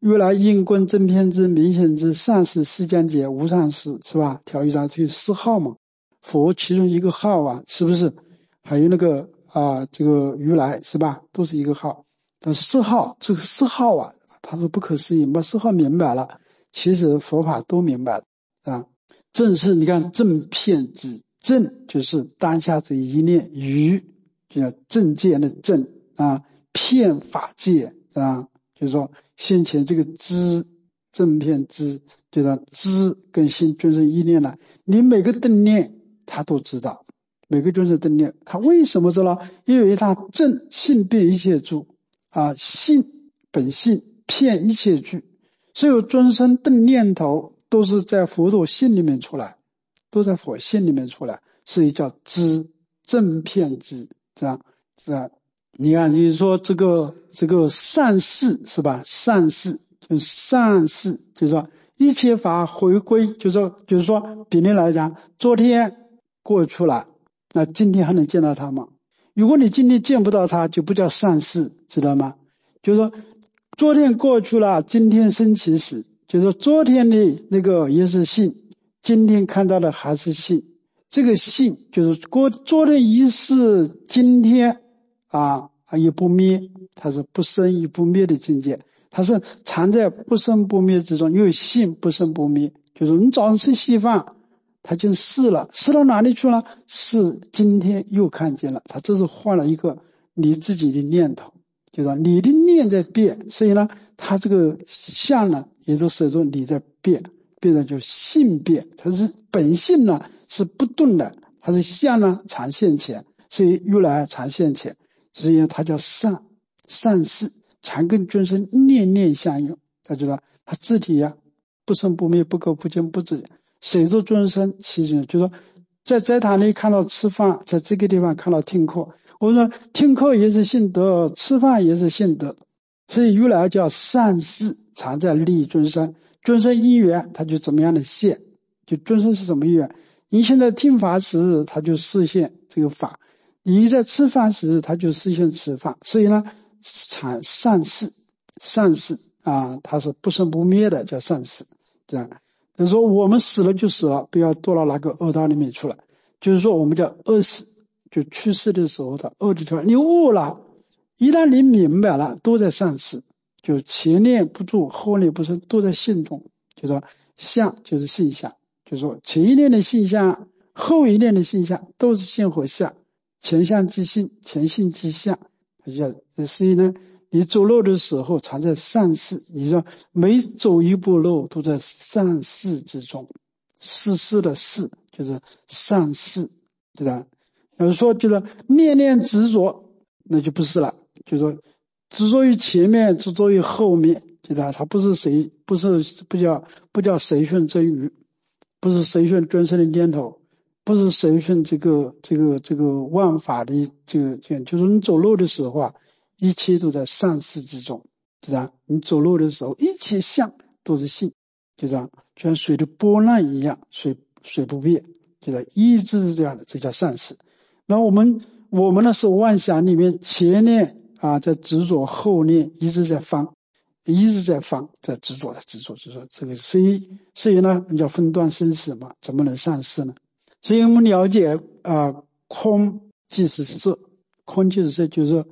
如来应观正遍知明显知善事世间解无上事，是吧？调御上去4号嘛，佛其中一个号啊，是不是？还有那个这个如来，是吧？都是一个号。但4号这个4号啊，它是不可思议，把4号明白了，其实佛法都明白了啊。正是你看正遍知，正就是当下这一念，于就叫正见的正啊，遍法界啊，就是说先前这个知正遍知，就说知跟心均是一念了，你每个正念他都知道，每个均是正念，他为什么知道？因为他正性遍一切住啊，性本性遍一切具，所有尊生正念头都是在佛陀性里面出来，都在佛性里面出来，所以叫知正遍知，这样是吧？你看，就是说这个善事是吧？善事就是善事，就是说一切法回归，就是说，比例来讲，昨天过去了，那今天还能见到他吗？如果你今天见不到他，就不叫善事，知道吗？就是说，昨天过去了，今天生起时，就是说昨天的那个也是性，今天看到的还是性。这个性就是昨天一世，今天也不灭，它是不生亦不灭的境界，它是藏在不生不灭之中，因为性不生不灭。就是你早上吃稀饭，它就逝了，逝到哪里去了？是今天又看见了，它这是换了一个你自己的念头，就是说你的念在变，所以呢，它这个相呢，也就随着你在变，变成就性变，它是本性呢是不动的，它是相呢常现前，所以如来常现前，所以它叫善事，常跟众生念念相应。他知道他自体不生不灭，不垢不净不止，随着众生其中，就是说在斋堂里看到吃饭，在这个地方看到听课，我说听课也是信德，吃饭也是信德，所以如来叫善事常在利益众生，众生因缘他就怎么样的现，就众生是什么因缘，你现在听法时他就实现这个法，你在吃饭时他就实现吃饭，所以呢产善事它是不生不灭的，叫善事。这样就是说我们死了就死了，不要堕到那个恶道里面去了，就是说我们叫恶死，就去世的时候的恶的地方，你悟了，一旦你明白了，都在善事，就前念不住后念不生，都在性中，就是说相就是性相，就是说前一念的性相后一念的性相都是性和相，前相即性，前性即相，所以呢你走路的时候常在善事，你说每走一步路都在善事之中，事的事就是善事，对吧？有人说就是念念执着，那就不是了，就是说执着于前面，执着于后面，对吧？它不叫随顺真语，不是随顺专生的念头，不是随顺这个万法的这个，就是你走路的时候一切都在善事之中，是吧？你走路的时候，一切相都是性，就这样，就像水的波浪一样，水不变，就是一直是这样的，这叫善事。那我们呢是妄想里面前念在执着，后念一直在放，在执着，这个所以呢，你叫分段生死嘛，怎么能善事呢？所以我们了解空即是色，空即是色，就是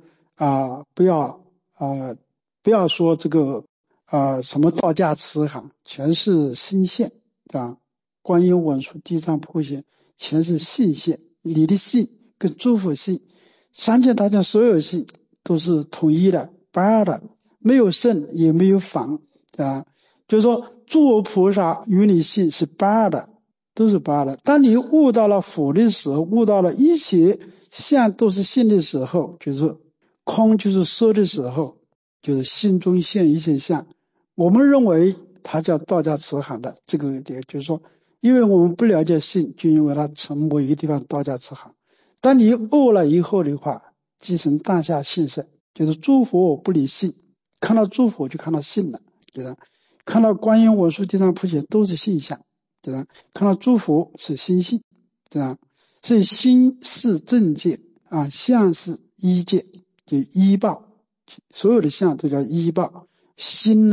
不要说这个什么道家慈航，全是心现观音文殊地藏普贤，全是性现，你的性跟诸佛性，三界大家所有性都是统一的，不二的，没有胜也没有反就是说诸佛菩萨与你性是不二的，都是不二的。当你悟到了佛的时候，悟到了一切相都是性的时候，就是空就是色的时候，就是心中现一切相。我们认为它叫道家慈航的，这个也就是说，因为我们不了解性，就因为它从某一个地方道家慈航。当你悟了以后的话，即成当下性身，就是诸佛不离性，看到诸佛就看到性了，就是看到观音文殊地藏普贤都是性相，就是看到诸佛是心性，对吧？所以心是正界相是依界，就依报，所有的相都叫依报。心呢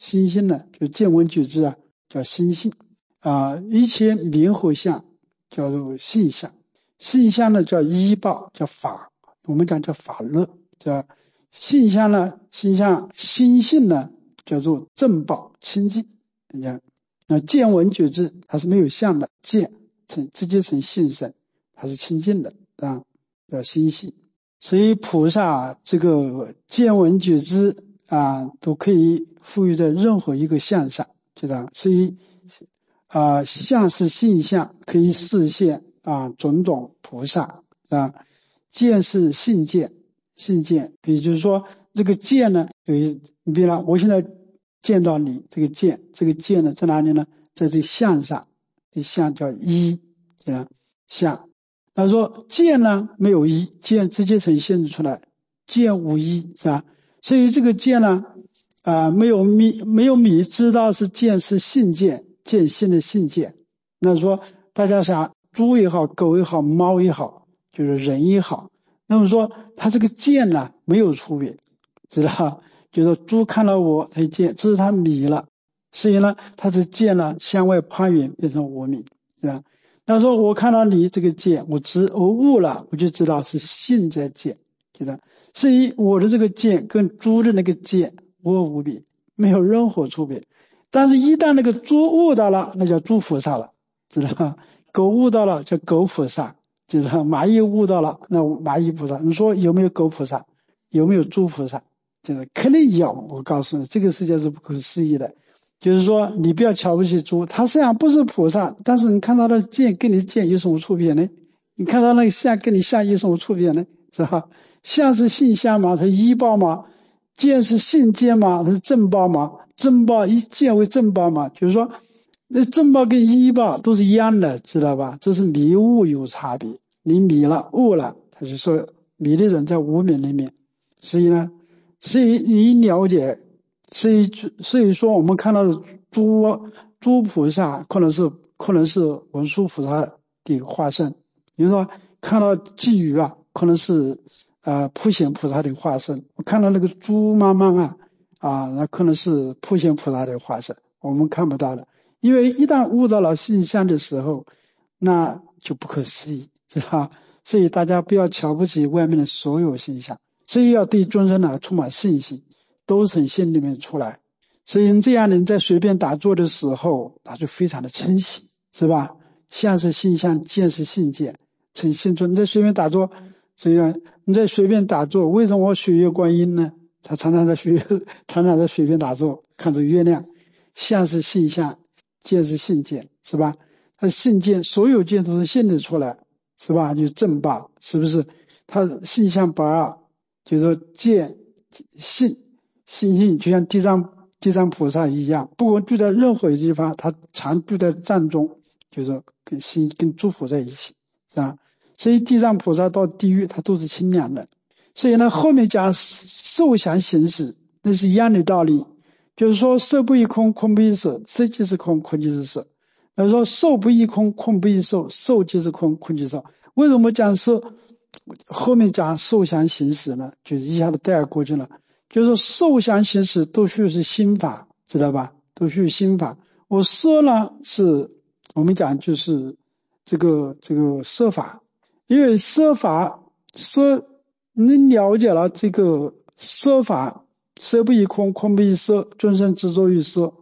心性呢，就见闻觉知啊，叫心性啊。一切名和相叫做性相，性相呢叫依报，叫法，我们讲叫法乐，叫性相呢，心性呢叫做正报清净。你看，那见闻觉知它是没有相的，见直接成性身，它是清净的啊，叫心性。所以菩萨这个见闻觉知啊，都可以赋予在任何一个相上，知道？所以相是性相，可以示现种种菩萨啊。见是性见，也就是说这个见呢，比如我现在见到你，这个见呢在哪里呢？在这相上，这相叫依，相。他说见呢没有依，见直接呈现出来，见无依，是吧？所以这个见呢没有迷知道是见是性见，见性的性见。那说大家想猪也好，狗也好，猫也好，就是人也好，那么说他这个见呢没有区别，知道？就是猪看到我他见，这是他迷了，所以呢他是见呢向外攀缘变成无明，是吧？他说我看到你这个见，我悟了，我就知道是性在见，知道？所以我的这个见跟猪的那个见无比，没有任何区别。但是一旦那个猪悟到了，那叫猪菩萨了，知道？狗悟到了叫狗菩萨，知道？蚂蚁悟到了，那蚂蚁菩萨。你说有没有狗菩萨？有没有猪菩萨？就是肯定有。我告诉你，这个世界是不可思议的。就是说你不要瞧不起猪，他实际上不是菩萨，但是你看到的见跟你见有什么区别呢？你看到那个相跟你相有什么区别呢？是吧？相是性相嘛，它是依报嘛；见是性见嘛，它是正报嘛。正报以见为正报嘛，就是说那正报跟依报都是一样的，知道吧？这是迷悟有差别，你迷了悟了，他就说迷的人在无明里面。所以你了解，所以说我们看到的诸菩萨可能是文殊菩萨的化身，比如说看到鲫鱼可能是普贤菩萨的化身，我看到那个猪妈妈那可能是普贤菩萨的化身，我们看不到的。因为一旦悟到了性相的时候，那就不可思议，是吧？所以大家不要瞧不起外面的所有现象，所以要对众生充满信心，都从心里面出来。所以这样你在随便打坐的时候，他就非常的清晰，是吧？相是性相，见是性见，呈现出你在随便打坐。所以你在随便打坐，为什么我学月观音呢？他常常在随便打坐，看着月亮。相是性相，见是性见，是吧？他性见，所有见都是现得出来，是吧？就正报，是不是？他性相不二，就是说见性就像地藏菩萨一样，不管住在任何一个地方，他常住在藏中，就是说跟诸佛在一起，是吧？所以地藏菩萨到地狱他都是清凉的。所以呢后面讲受想行识，那是一样的道理，就是说色不异空，空不异色，色即是空，空即是色。他说受不异空，空不异受，受即是空，空即是受。为什么讲色后面讲受想行识呢？就是一下子带过去了，就是说受想行识都需是心法，知道吧？都需心法。我色呢是我们讲就是这个色法，因为色法你了解了这个色法，色不异空，空不异色，众生执着于色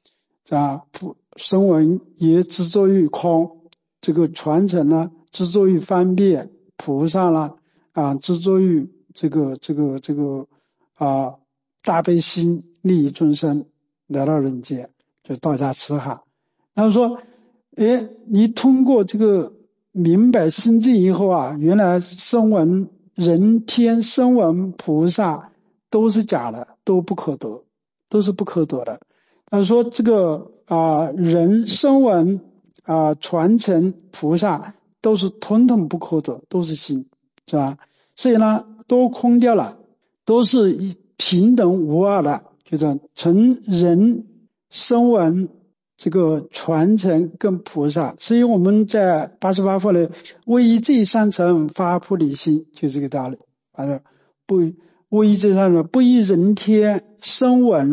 声闻也执着于空，这个传承呢执着于方便，菩萨呢执着于这个大悲心利益众生来到人间，就道家慈航。他说你通过这个明白心境以后原来声闻人天声闻菩萨都是假的，都不可得，都是不可得的。他说这个人声闻传承菩萨都是统统不可得，都是心，是吧？所以呢都空掉了，都是平等无二的，就是从人声闻这个传承跟菩萨。所以我们在88佛里唯一最上乘发菩提心，就这个道理。唯一最上乘不以人天声闻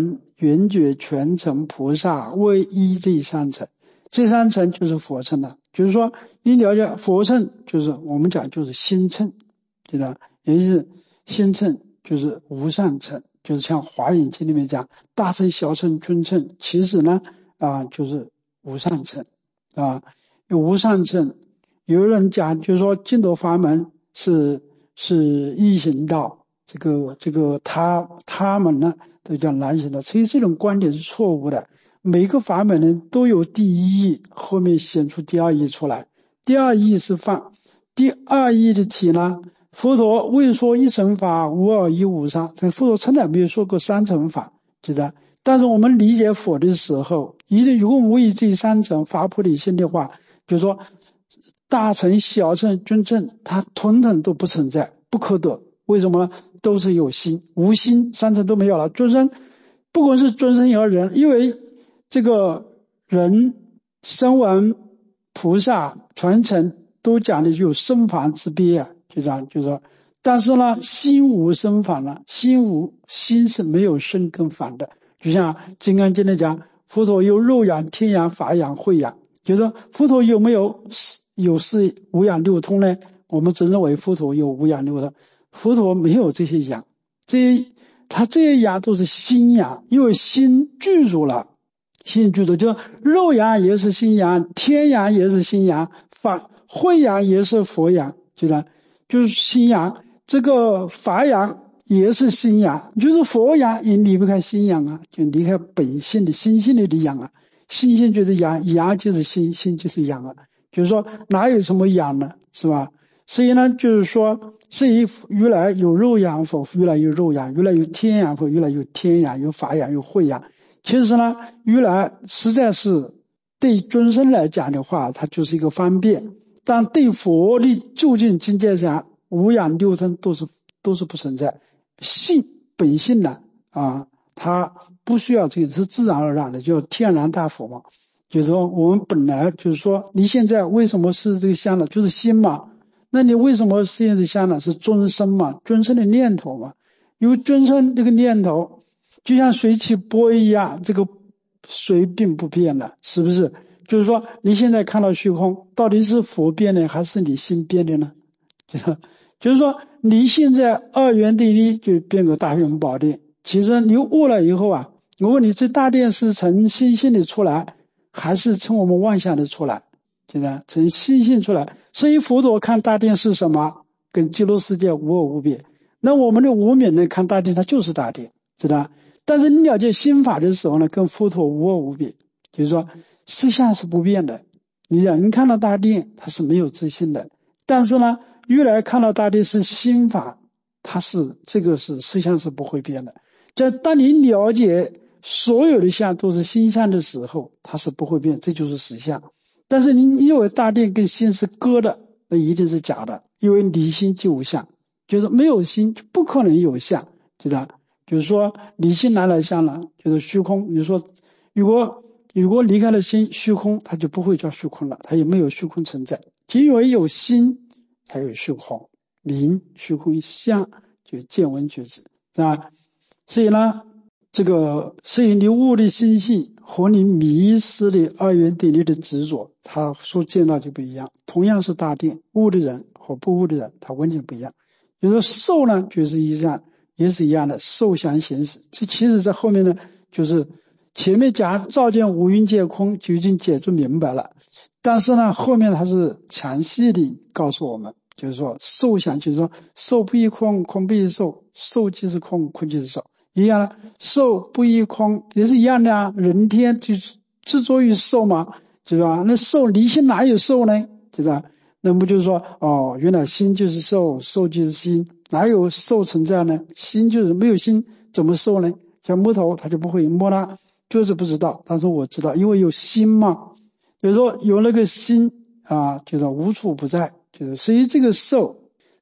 圆觉全成菩萨为一这三层，这三层就是佛乘了。就是说你了解佛乘，就是我们讲就是心乘，对吧？也就是心乘就是无上乘，就是像华严经里面讲大乘小乘中乘，其实呢就是无上乘啊。有无上乘，有人讲就是说净土法门是易行道，这个他们呢都叫难行道，其实这种观点是错误的。每个法门呢都有第一义，后面显出第二义出来。第二义是放，第二义的题呢，佛陀未说一乘法无二一无三，佛陀从来没有说过三乘法，知道？但是我们理解佛的时候，如果为这三乘发菩提心的话，就是说大乘小乘中乘它统统都不存在，不可得。为什么呢？都是有心，无心三乘都没有了。众生不管是众生也人，因为这个人声闻菩萨传承都讲的有生凡之别啊，就这样，就是说，但是呢心无生凡了，心是没有生跟凡的。就像金刚经里讲，佛陀有肉养、天养、法养、慧养，就是说佛陀有没有是五养六通呢？我们只认为佛陀有五养六通，佛陀没有这些养，他这些养都是心养，因为心具足了，心具足，就肉养也是心养，天养也是心养，慧养也是佛养，就是心养，这个法养也是心养，就是佛养也离不开心养啊，就离开本性的心性的养啊，心性就是养，养就是心，心就是养啊，就是说哪有什么养呢，是吧？所以呢，就是说，是以原来有肉养佛，原来有肉养，原来有天养佛，原来有天养，有法养，有慧养。其实呢，原来实在是对众生来讲的话，它就是一个方便，但对佛的究竟境界上，五养六通都是不存在。本性呢它不需要这个，是自然而然的，叫天然大佛嘛。就是说我们本来就是说，你现在为什么是这个相呢？就是心嘛。那你为什么现在相呢？是众生嘛，众生的念头嘛。因为众生这个念头就像水起波一样，这个水并不变的，是不是？就是说你现在看到虚空，到底是佛变的还是你心变的呢？就是说你现在二元对立就变个大雄宝殿，其实你悟了以后啊，如果你这大殿是从心性的出来，还是从我们妄想的出来，从心性出来。所以佛陀看大殿是什么？跟极乐世界无二无别。那我们的无明呢，看大殿它就是大殿，知道？但是你了解心法的时候呢，跟佛陀无二无别，就是说实相是不变的。你人看到大殿它是没有自信的，但是呢越来看到大殿是心法，它是这个是实相是不会变的。就当你了解所有的相都是心相的时候，它是不会变，这就是实相。但是你以为大殿跟心是割的，那一定是假的，因为离心就无相，就是没有心就不可能有相，知道？就是说离心哪来相呢？就是虚空。你说如果离开了心，虚空它就不会叫虚空了，它也没有虚空存在。仅因为有心才有虚空，明虚空相就见闻觉知，是吧？所以呢所以你悟的心性和你迷失的二元对立的执着，它所见到就不一样。同样是大殿，悟的人和不悟的人，他完全不一样。就是说受呢，就是一样，也是一样的，受想行识。这其实在后面呢，就是前面讲照见五蕴皆空，就已经解释明白了。但是呢，后面它是详细的告诉我们，就是说受想，就是说受不异空，空不异受，受即是空，空即是受。一样，受不异空也是一样的啊。人天就执着于受嘛，是吧？那受离心哪有受呢？是吧？那不就是说原来心就是受，受就是心，哪有受存在呢？心就是没有心，怎么受呢？像木头它就不会摸它，就是不知道。但是我知道，因为有心嘛，就是说有那个心就是无处不在，就是所以这个受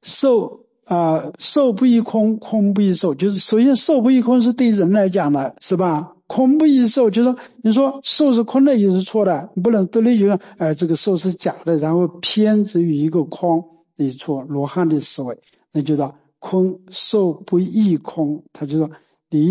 不异空，空不异受。就是首先受不异空是对人来讲的，是吧？空不异受，就是说你说受是空的也是错的，你不能对那句这个受是假的，然后偏执于一个空，那是错。罗汉的思维，那就叫空受不异空，他就说你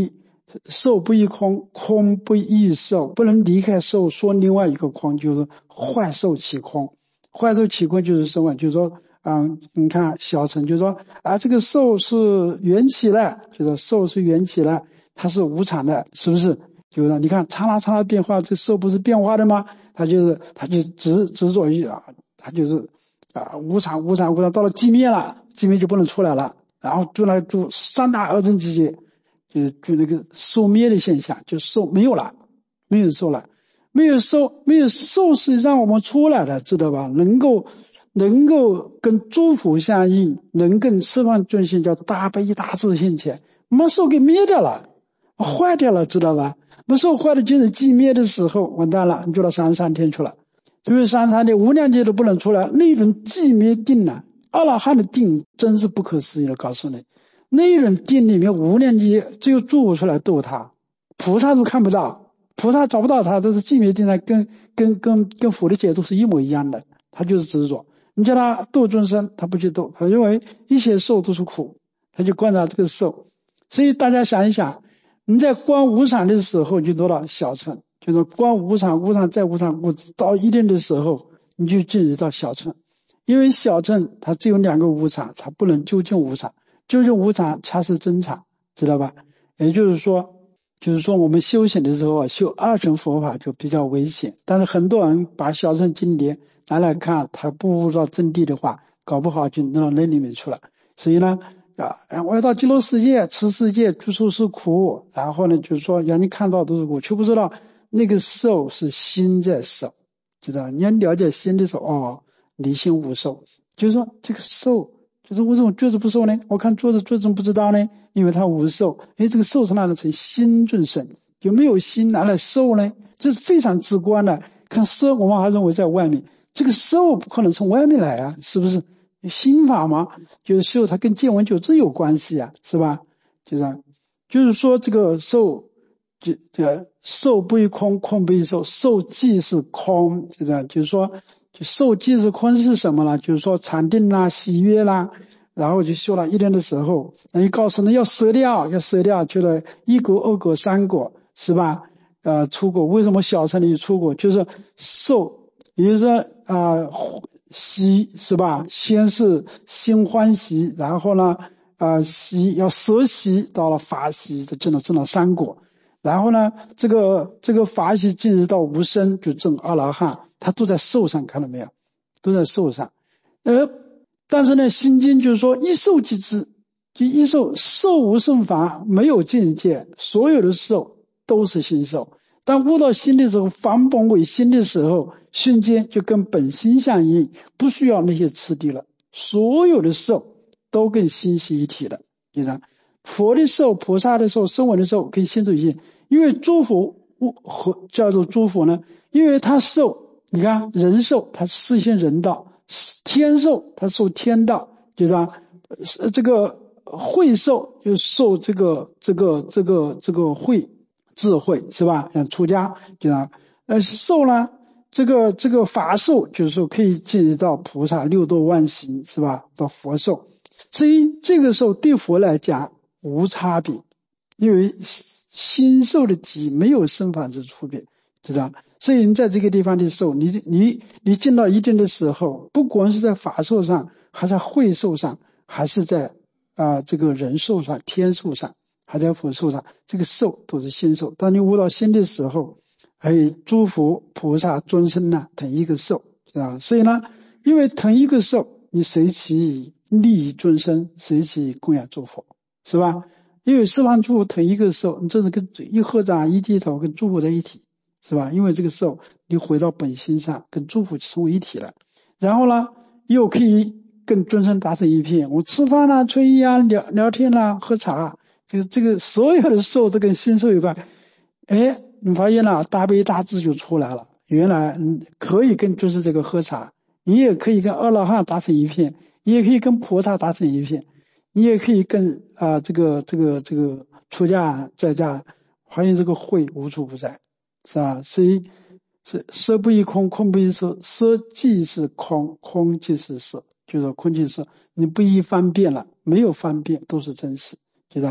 受不异空，空不异受，不能离开受说另外一个空，就是坏受起空。坏受起空就是什么？就是说你看小乘就说这个受是缘起了，就说受是缘起了，它是无常的，是不是？就是你看刹那刹那变化，这受不是变化的吗？他就执着于他就是无常，到了寂灭了，寂灭就不能出来了，然后就三大二乘集结，就那个受灭的现象，就受没有了，没有受了，没有受是让我们出来的，知道吧？能够跟诸佛相应，能跟十方尊性叫大悲大智现前，我们受给灭掉了，坏掉了，知道吧？不受坏的就是寂灭的时候，完蛋了，你就到三天去了。因为三的无量劫都不能出来，那种寂灭定了，阿罗汉的定真是不可思议的，告诉你，那种定里面无量劫只有诸佛出来度他，菩萨都看不到，菩萨找不到他，这是寂灭定上跟佛的解读是一模一样的，他就是执着。你叫他度众生，他不去度，他认为一切受都是苦，他就观察这个受。所以大家想一想，你在观无常的时候就落到小乘，就是观无常，无常再无常，到一定的时候你就进入到小乘。因为小乘它只有两个无常，它不能究竟无常，究竟无常恰是真常，知道吧？也就是说我们修行的时候修二乘佛法就比较危险，但是很多人把小乘经典拿来看，他不悟到真谛的话，搞不好就弄到那里面去了。所以呢我要到极乐世界，此世界诸处是苦，然后呢就是说让你看到都是苦，却不知道那个受是心在受，知道？你要了解心的时候，离心无受，就是说这个受就是为什么桌子不受呢？我看桌子怎么不知道呢？因为它无受。这个受是哪里成心顿生，有没有心拿来受呢？这是非常直观的。看色我们还认为在外面，这个受不可能从外面来啊，是不是？心法嘛，就是受它跟见闻觉知有关系啊，是吧？就是说这个受受不异空，空不异受，受即是空，就是说受即是空是什么呢？就是说禅定啦、喜悦啦，然后就修了一定的时候，你告诉你要舍掉，觉得一果、二果、三果，是吧？出果，为什么小乘里出果？就是受，也就是说喜，是吧？先是心欢喜，然后呢喜要舍喜，到了法喜，就证了三果。然后呢这个法喜进入到无生，就证阿罗汉，他都在受上，看到没有？都在受上。但是呢心经就是说一受即知，就一受无生法，没有境界，所有的受都是心受。当悟到心的时候，返本为心的时候，瞬间就跟本心相应，不需要那些次第了，所有的受都跟心是一体的。就这样，佛的受、菩萨的受、声闻的受跟心是一体。因为诸佛叫做诸佛呢，因为他受，你看人受他是现人道，天受他受天道，就是这个慧受就受这个慧智慧，是吧？像出家就受呢这个法受，就是说可以进入到菩萨六度万行，是吧？到佛受。所以这个受对佛来讲无差别，因为心受的体没有生法之区别，知道？所以你在这个地方的受，你进到一定的时候，不管是在法受上，还是在慧受上，还是在这个人受上、天受上，还在佛受上，这个受都是心受。当你悟到心的时候，还有诸佛菩萨众生呢同一个受，知道？所以呢，因为同一个受，你随其利益众生，随其供养诸佛，是吧？因为十方诸佛同一个受，你这是跟一合掌一低头跟诸佛在一体，是吧？因为这个受你回到本心上，跟诸佛成为一体了，然后呢又可以跟众生打成一片。我吃饭啦、吹衣啊、聊天啦、喝茶，就是这个所有的受都跟心受有关。你发现了大悲大智就出来了，原来可以跟就是这个喝茶，你也可以跟阿罗汉打成一片，你也可以跟菩萨打成一片，你也可以跟这个出家在家，发现这个慧无处不在，是吧？所以是色不异空，空不异色，色即是空，空即是色，就是空即是色，你不一方便了，没有方便都是真实，知道？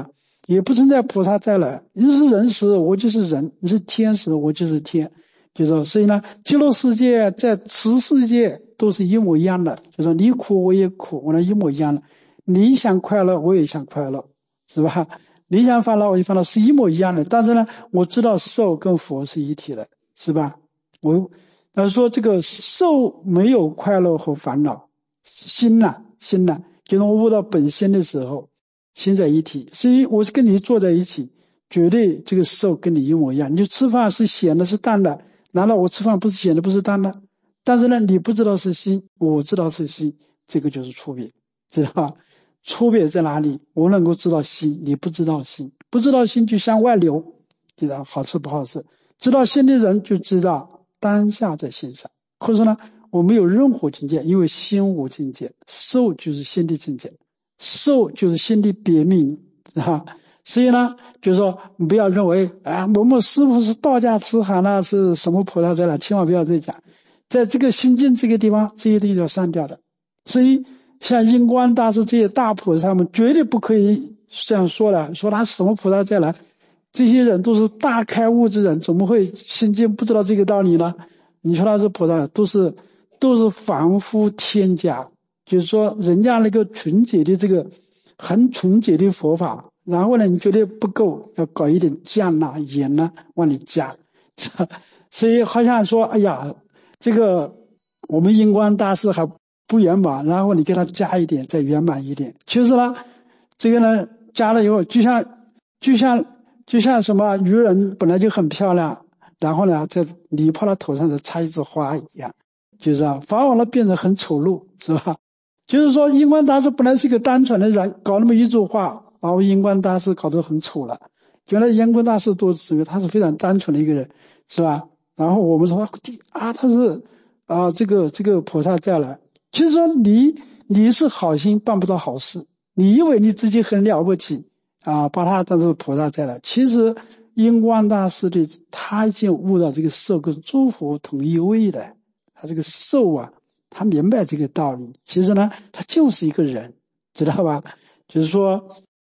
也不存在菩萨再来。你是人时我就是人，你是天时我就是天，就说所以呢，极乐世界在此世界都是一模一样的，就说你苦我也苦，我俩一模一样的。你想快乐我也想快乐，是吧？你想烦恼我就烦恼，是一模一样的。但是呢，我知道受跟佛是一体的，是吧？他说这个受没有快乐和烦恼，心呐，就是我悟到本心的时候，心在一体。所以我是跟你坐在一起，绝对这个受跟你一模一样。你就吃饭是咸的是淡的，难道我吃饭不是咸的不是淡的？但是呢，你不知道是心，我知道是心，这个就是区别，知道吧？区别在哪里？我能够知道心，你不知道心，不知道心就向外流，知道好吃不好吃。知道心的人就知道当下在心上。或者说呢，我没有任何境界，因为心无境界，受就是心的境界，受就是心的别名，知道吧？所以呢，就是说你不要认为某某师傅是道家慈航了，是什么菩萨在了，千万不要再讲。在这个心境这个地方，这些都要删掉的。所以像印光大师这些大菩萨们绝对不可以这样说的，说他什么菩萨再来，这些人都是大开悟之人，怎么会心境不知道这个道理呢？你说他是菩萨，都是凡夫添加，就是说人家那个纯洁的这个很纯洁的佛法，然后呢你觉得不够，要搞一点酱啊盐啊往里加，所以好像说哎呀，这个我们印光大师还不圆满，然后你给他加一点再圆满一点。其实呢这个呢加了以后就像什么渔人本来就很漂亮，然后呢在泥泡的头上再插一枝花一样，就是反而呢变得很丑陋，是吧？就是说印光大师本来是一个单纯的人，搞那么一株花，把我印光大师搞得很丑了。原来印光大师都是他是非常单纯的一个人，是吧？然后我们说他是这个菩萨再来，其实说你是好心办不到好事，你以为你自己很了不起把他当成菩萨再来，其实印光大师的他已经悟到这个受跟诸佛同一位的，他这个受他明白这个道理。其实呢他就是一个人，知道吧？就是说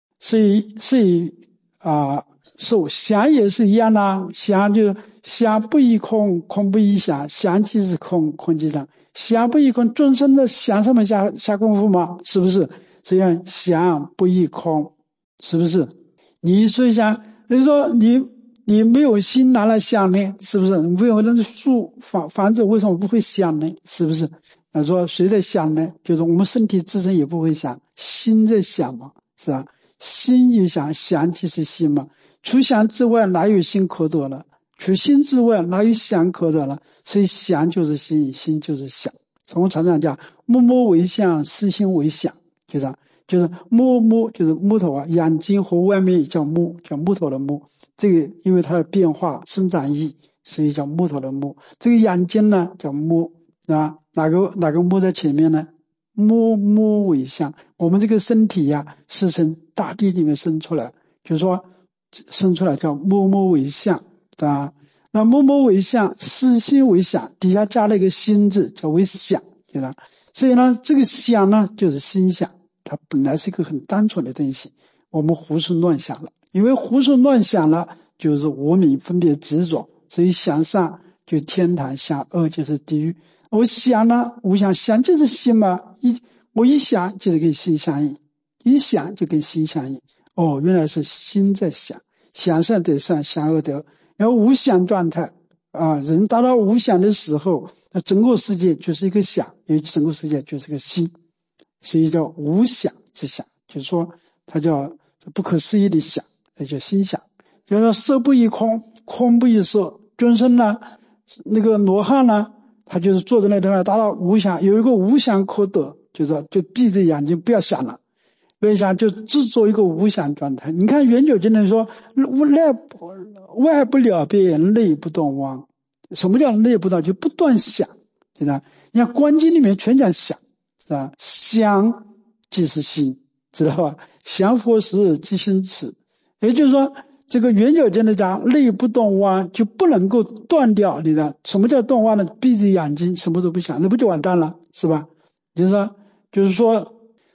受想也是一样的，想就是想不异空，空不异想，想即是空，空即想，想不异空，众生的想上面下功夫吗？是不是？这样想不异空，是不是？你所以想，你说你没有心拿来想呢，是不是？你没有那个树房子为什么不会想呢？是不是？他说谁在想呢？就是我们身体自身也不会想，心在想嘛，是吧？心有想，想即是心嘛。除想之外哪有心可得了？除心之外哪有想可得了？所以想就是心，心就是想。从常常讲默默为相，思心为想，就是默默就是木头眼睛和外面也叫木，叫木头的木。这个因为它的变化生长意，所以叫木头的木。这个眼睛呢叫木哪个木在前面呢？默默为相。我们这个身体是从大地里面生出来，就是说生出来叫默默为相，对吧？那默默为相，思心为想，底下加了一个心字，叫为想，对吧？所以呢这个想呢就是心想，它本来是一个很单纯的东西，我们胡思乱想了，因为胡思乱想了就是无明分别执着，所以想上就天堂，想恶就是地狱。我想呢我想就是心嘛，我一想就是跟心相应，一想就跟心相应。原来是心在想，想善得善，想恶得。然后无想状态人达到无想的时候，那整个世界就是一个想，也整个世界就是个心，所以叫无想之想，就是说它叫不可思议的想，那叫心想。就是说色不异空，空不异色。众生呢那个罗汉呢，他就是坐在那地方达到无想，有一个无想可得，就是说就闭着眼睛不要想了，为啥？就制作一个无想状态。你看圆九经里说外不了变，内不动妄。什么叫内不动？就不断想，对吧？你看观经里面全讲想，是吧？想即是心，知道吧？想佛时即心此。也就是说这个圆九经里讲内不动妄，就不能够断掉，你知道什么叫动妄呢？闭着眼睛什么都不想，那不就完蛋了，是吧？就是说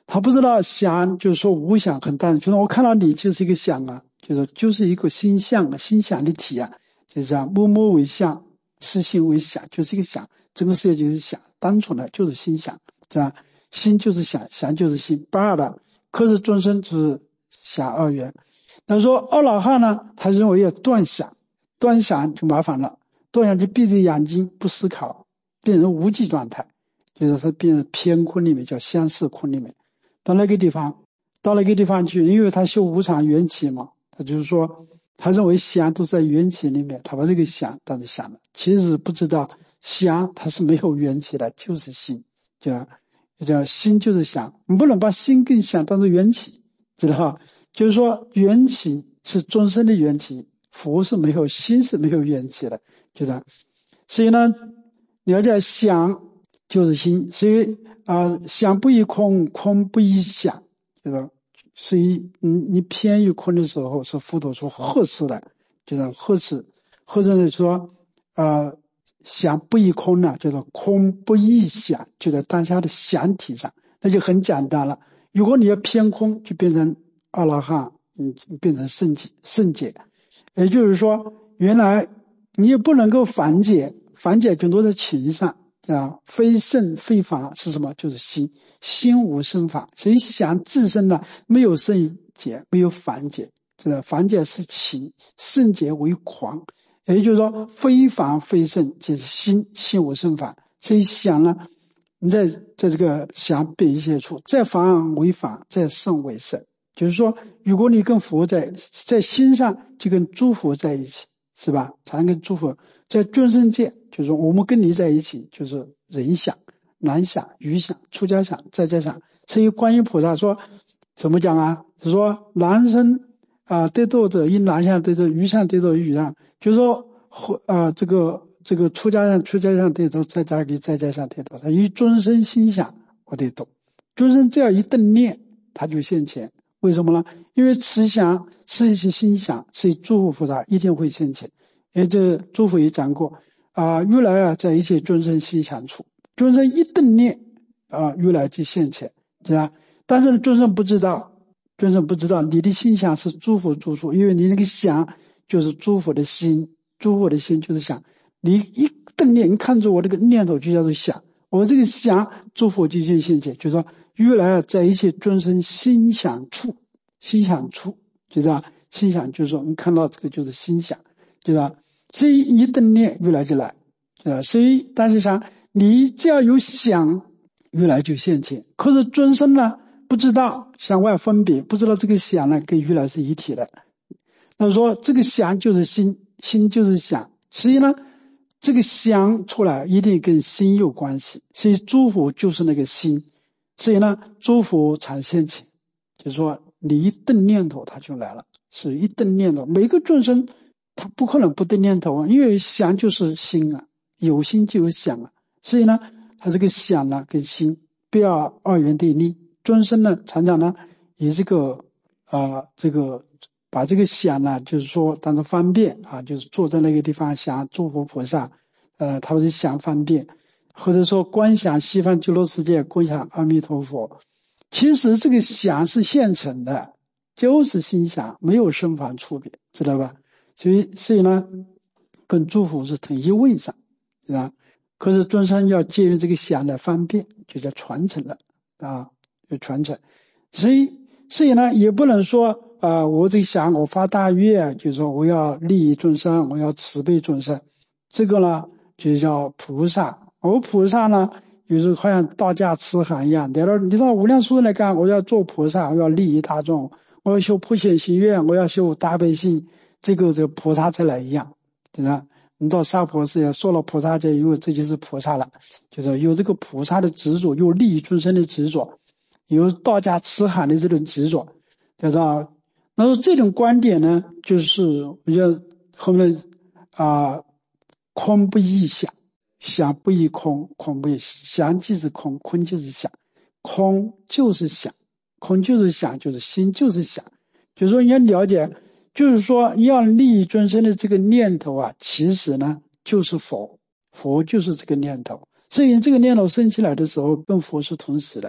他不知道想就是说无想很淡，就是我看到你就是一个想啊，就是一个心相啊，心想的体啊，就是这样，默默为相，是心为想，就是一个想，整个世界就是想，单纯的就是心想，这样，心就是想，想就是心，不二的。可是众生就是想二元。他说阿罗汉呢，他认为要断想，断想就麻烦了，断想就闭着眼睛不思考，变成无记状态，就是他变成偏空里面，叫相似空里面。到那个地方去，因为他修无常缘起嘛，他就是说他认为想都在缘起里面，他把这个想当成想了，其实不知道想它是没有缘起的，就是心，叫心就是想，你不能把心跟想当成缘起，知道吧？就是说缘起是众生的缘起，佛是没有，心是没有缘起的，就这样。所以呢，了解想就是心，所以想不异空，空不异想，就是所以你偏于空的时候是佛陀说呵斥的，就是呵斥的说想不异空呢，就是空不异想，就在当下的想体上，那就很简单了。如果你要偏空，就变成阿罗汉，变成圣解。也就是说，原来你也不能够反解就落在情上啊。非圣非法是什么？就是心无生法，所以想自身呢没有圣解，没有反解，反解是情，圣解为狂。也就是说，非凡非圣就是心无生法，所以想呢，你在这个想变现处，再凡为法，再圣为圣。就是说，如果你跟佛在心上，就跟诸佛在一起，是吧？常跟诸佛在众生界，就是我们跟你在一起，就是人想、男想、鱼想、出家想、在家想。所以观音菩萨说，怎么讲啊？是说男生得度者因男相得度，鱼相得度鱼相，就是说这个出家相得度，在家相得度，他以众生心想我得度，众生只要一顿念，他就现前。为什么呢？因为慈想是一些心想，所以诸佛菩萨一定会现前。也就诸佛也讲过如来在一切众生心想处，众生一顿念如来就现前，是吧？但是众生不知道你的心想是诸佛住处，因为你那个想就是诸佛的心，诸佛的心就是想，你一顿念，你看着我这个念头就叫做想，我这个想诸佛就现前，就是说如来在一切众生心想处，就是心想就是说你看到这个就是心想，就是所以一顿念如来就来，所以但是想你只要有想，如来就现前。可是众生呢不知道想外分别，不知道这个想呢跟如来是一体的。那说这个想就是心，心就是想，所以呢这个想出来一定跟心有关系，所以诸佛就是那个心，所以呢诸佛常现前，就是说你一顿念头他就来了，是一顿念头。每个众生他不可能不顿念头因为想就是心有心就有想所以呢他这个想呢跟心不要二元对立。众生呢常常呢以这个把这个想呢就是说当成方便就是坐在那个地方想诸佛菩萨他们是想方便，或者说观想西方极乐世界，观想阿弥陀佛。其实这个想是现成的，就是心想，没有生法处别，知道吧？所以呢跟诸佛是同一位上，是吧？可是众生要借用这个想的方便，就叫传承了有传承。所以呢也不能说我这想我发大愿，就是说我要利益众生，我要慈悲众生，这个呢就叫菩萨。而菩萨呢有时候好像道家慈航一样，你到无量寿来干，我要做菩萨，我要利益大众，我要修普显心愿，我要修大悲心，这个菩萨才来一样，对吧？你到娑婆世界说了菩萨界，这就是菩萨了，就是有这个菩萨的执着，有利益众生的执着，有道家慈航的这种执着，对吧？那么这种观点呢，就是我觉得后面空不异想，想不异空，空不异想即是空，空就是想，空就是想，空就是想，就是心就是想，就是说你要了解，就是说要利益众生的这个念头其实呢就是佛就是这个念头，所以这个念头升起来的时候跟佛是同时的，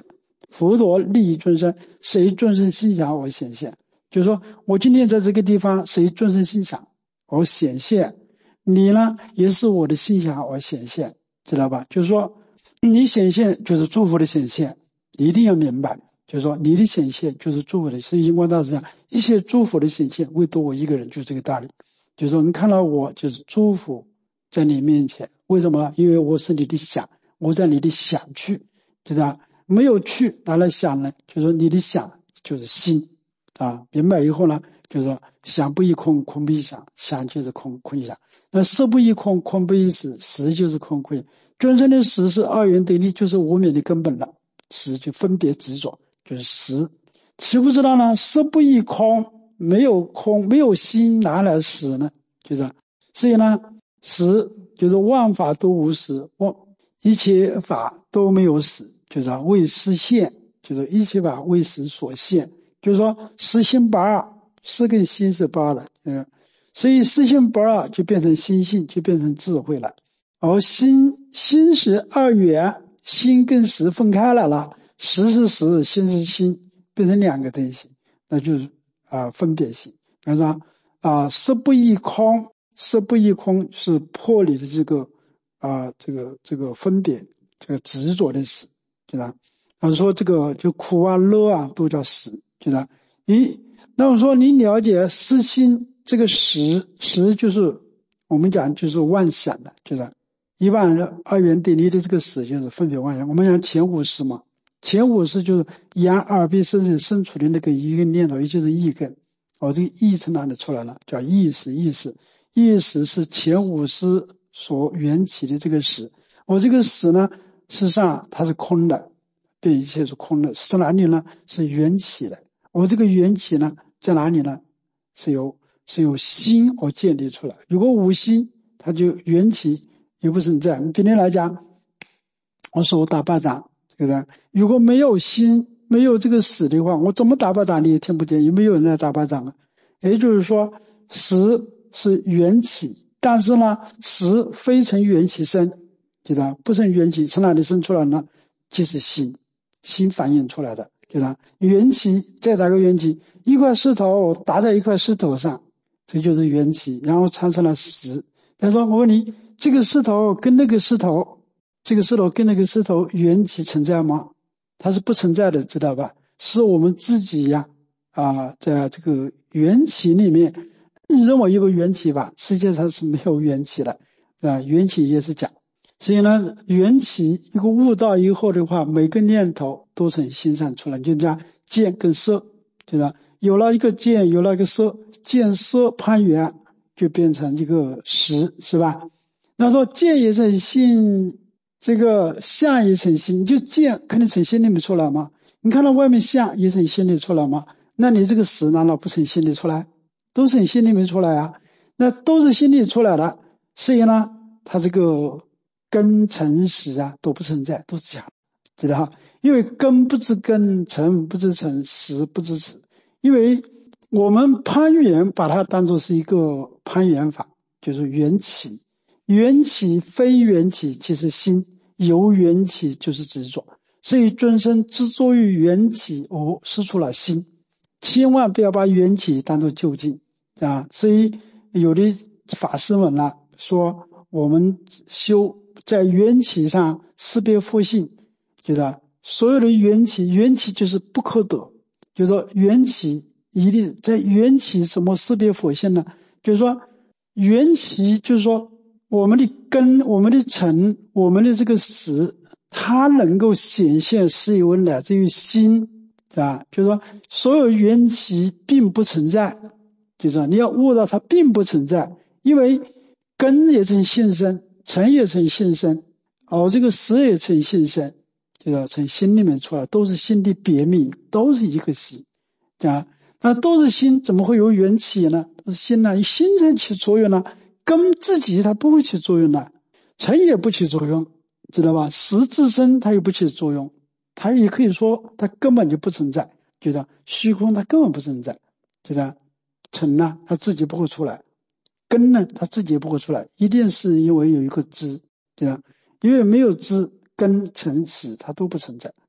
佛陀利益众生，谁众生心想而显现。就是说我今天在这个地方，谁众生心想而显现，你呢也是我的心想而显现，知道吧？就是说你显现就是祝福的显现，你一定要明白，就是说你的显现就是祝福的，是印光大师讲一切祝福的显现唯独我一个人，就是这个道理。就是说你看到我就是祝福在你面前，为什么？因为我是你的想，我在你的想去，就是没有去拿来想呢，就是说你的想就是心明白以后呢，就是说想不异空，空不异想，想就是空，空一想。那色不异空，空不异识，识就是空空。众生的识是二元对立，就是无明的根本了。识就分别执着，就是识。知不知道呢？色不异空，没有空，没有心，哪来识呢？就是所以呢，识就是万法都无识，一切法都没有识，就是为识现，就是一切法为识所现。就是说识心不二，识跟心是不二的，所以识心不二就变成心性，就变成智慧了。而心识二元，心跟识分开来了，识是识，心是心，变成两个东西，那就是分别心。比方说色不异空，色不异空是破离的这个分别，这个执着的识，对吧？说这个就苦乐都叫识，对吧？那我说你了解识心这个识就是我们讲就是妄想的，就是一般二元对立的这个识就是分别妄想。我们讲前五识嘛，前五识就是眼耳鼻舌身身处的那个一个念头，也就是意根。这个意从哪里出来了？叫意识。意识是前五识所缘起的这个识。这个识呢，事实上它是空的，对一切是空的，是哪里呢？是缘起的。这个缘起呢，在哪里呢？是由心而建立出来。如果无心，它就缘起也不存在。比例来讲，我说我打巴掌，对不对？如果没有心，没有这个识的话，我怎么打巴掌你也听不见，也没有人在打巴掌啊。也就是说，识是缘起，但是呢，识非成缘起生，对吧？不成缘起，从哪里生出来呢？就是心反映出来的，对吧？缘起再打个缘起，一块石头打在一块石头上，这就是缘起，然后产生了识。他说我问你，这个石头跟那个石头，这个石头跟那个石头缘起存在吗？它是不存在的，知道吧？是我们自己在这个缘起里面认为有个缘起吧，世界上是没有缘起的，缘起也是假。所以呢，缘起一个悟道以后的话，每个念头都从心上出来，就这样见跟色，对吧？有了一个见，有了一个色，见色攀缘就变成一个识，是吧？那说见也成心，这个相也成心，就见肯定从心里面出来吗？你看到外面相也从心里出来吗？那你这个识难道不从心里出来？都是从心里面出来啊，那都是心里出来的，所以呢，它这个根尘识都不存在，都是假的，知道哈？因为根不知根，尘不知尘，识不知识。因为我们攀缘把它当作是一个攀缘法，就是缘起。缘起非缘起即是心，由缘起就是执着。所以众生执着于缘起而失出了心，千万不要把缘起当作究竟所以有的法师们说我们修在缘起上识别佛性，觉得所有的缘起就是不可得，就是说缘起一定在缘起什么识别佛性呢？就是说缘起就是说我们的根、我们的尘、我们的这个识，它能够显现是由乃至于心，就是说所有缘起并不存在，就是说你要悟到它并不存在，因为根也成现身，尘也成现身，这个识也成现身，就是从心里面出来，都是心的别名，都是一个心那都是心，怎么会有缘起呢？都是心心才起作用根自己它不会起作用尘也不起作用，知道吧？识自身它也不起作用，它也可以说它根本就不存在，觉得虚空它根本不存在，觉得尘它自己不会出来，根它自己也不会出来，一定是因为有一个知，对吧？因为没有知，根尘识它都不存在，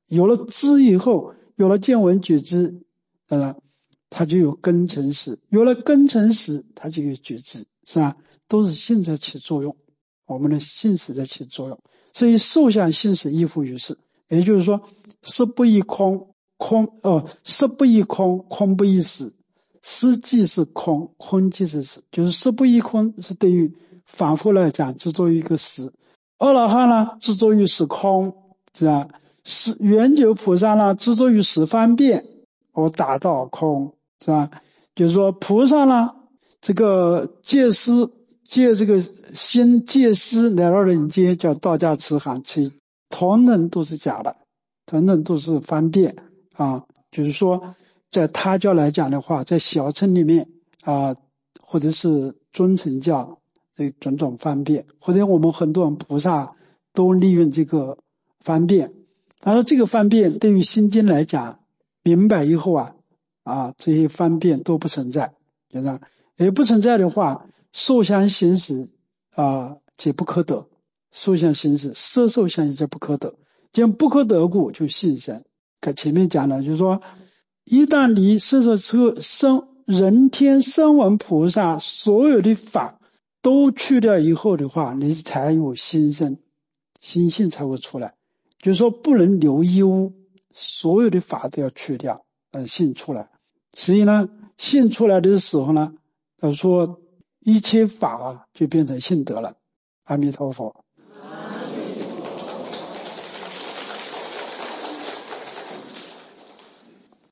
有了知以后，有了见闻觉知，它就有根尘识，有了根尘识，它就有觉知，是吧？都是性在起作用，我们的性识在起作用。所以受想行识依附于事，也就是说，识不异空，识不异空，空不异识，识即是空，空即是识，就是识不异空是对于反复来讲执着于一个识。阿罗汉呢执着于识空，是吧？是圆觉菩萨呢执着于识方便，我达到空，是吧？就是说菩萨呢这个戒师借这个心戒师来到人间，叫道家慈航，其同等都是假的，同等都是方便啊。就是说在他教来讲的话，在小乘里面啊，或者是尊乘教的种种方便，或者我们很多人菩萨都利用这个方便。然后这个方便对于心经来讲，明白以后这些方便都不存在，就是，也不存在的话，受想行识皆不可得，受想行识色受想行皆不可得，既然不可得故，就信生。看前面讲了，就是说，一旦离色受生人天声闻菩萨所有的法都去掉以后的话，你才有心生，心性才会出来。就是说不能留一物，所有的法都要去掉，性出来。所以呢，性出来的时候呢，他说一切法就变成性德了。阿弥陀佛。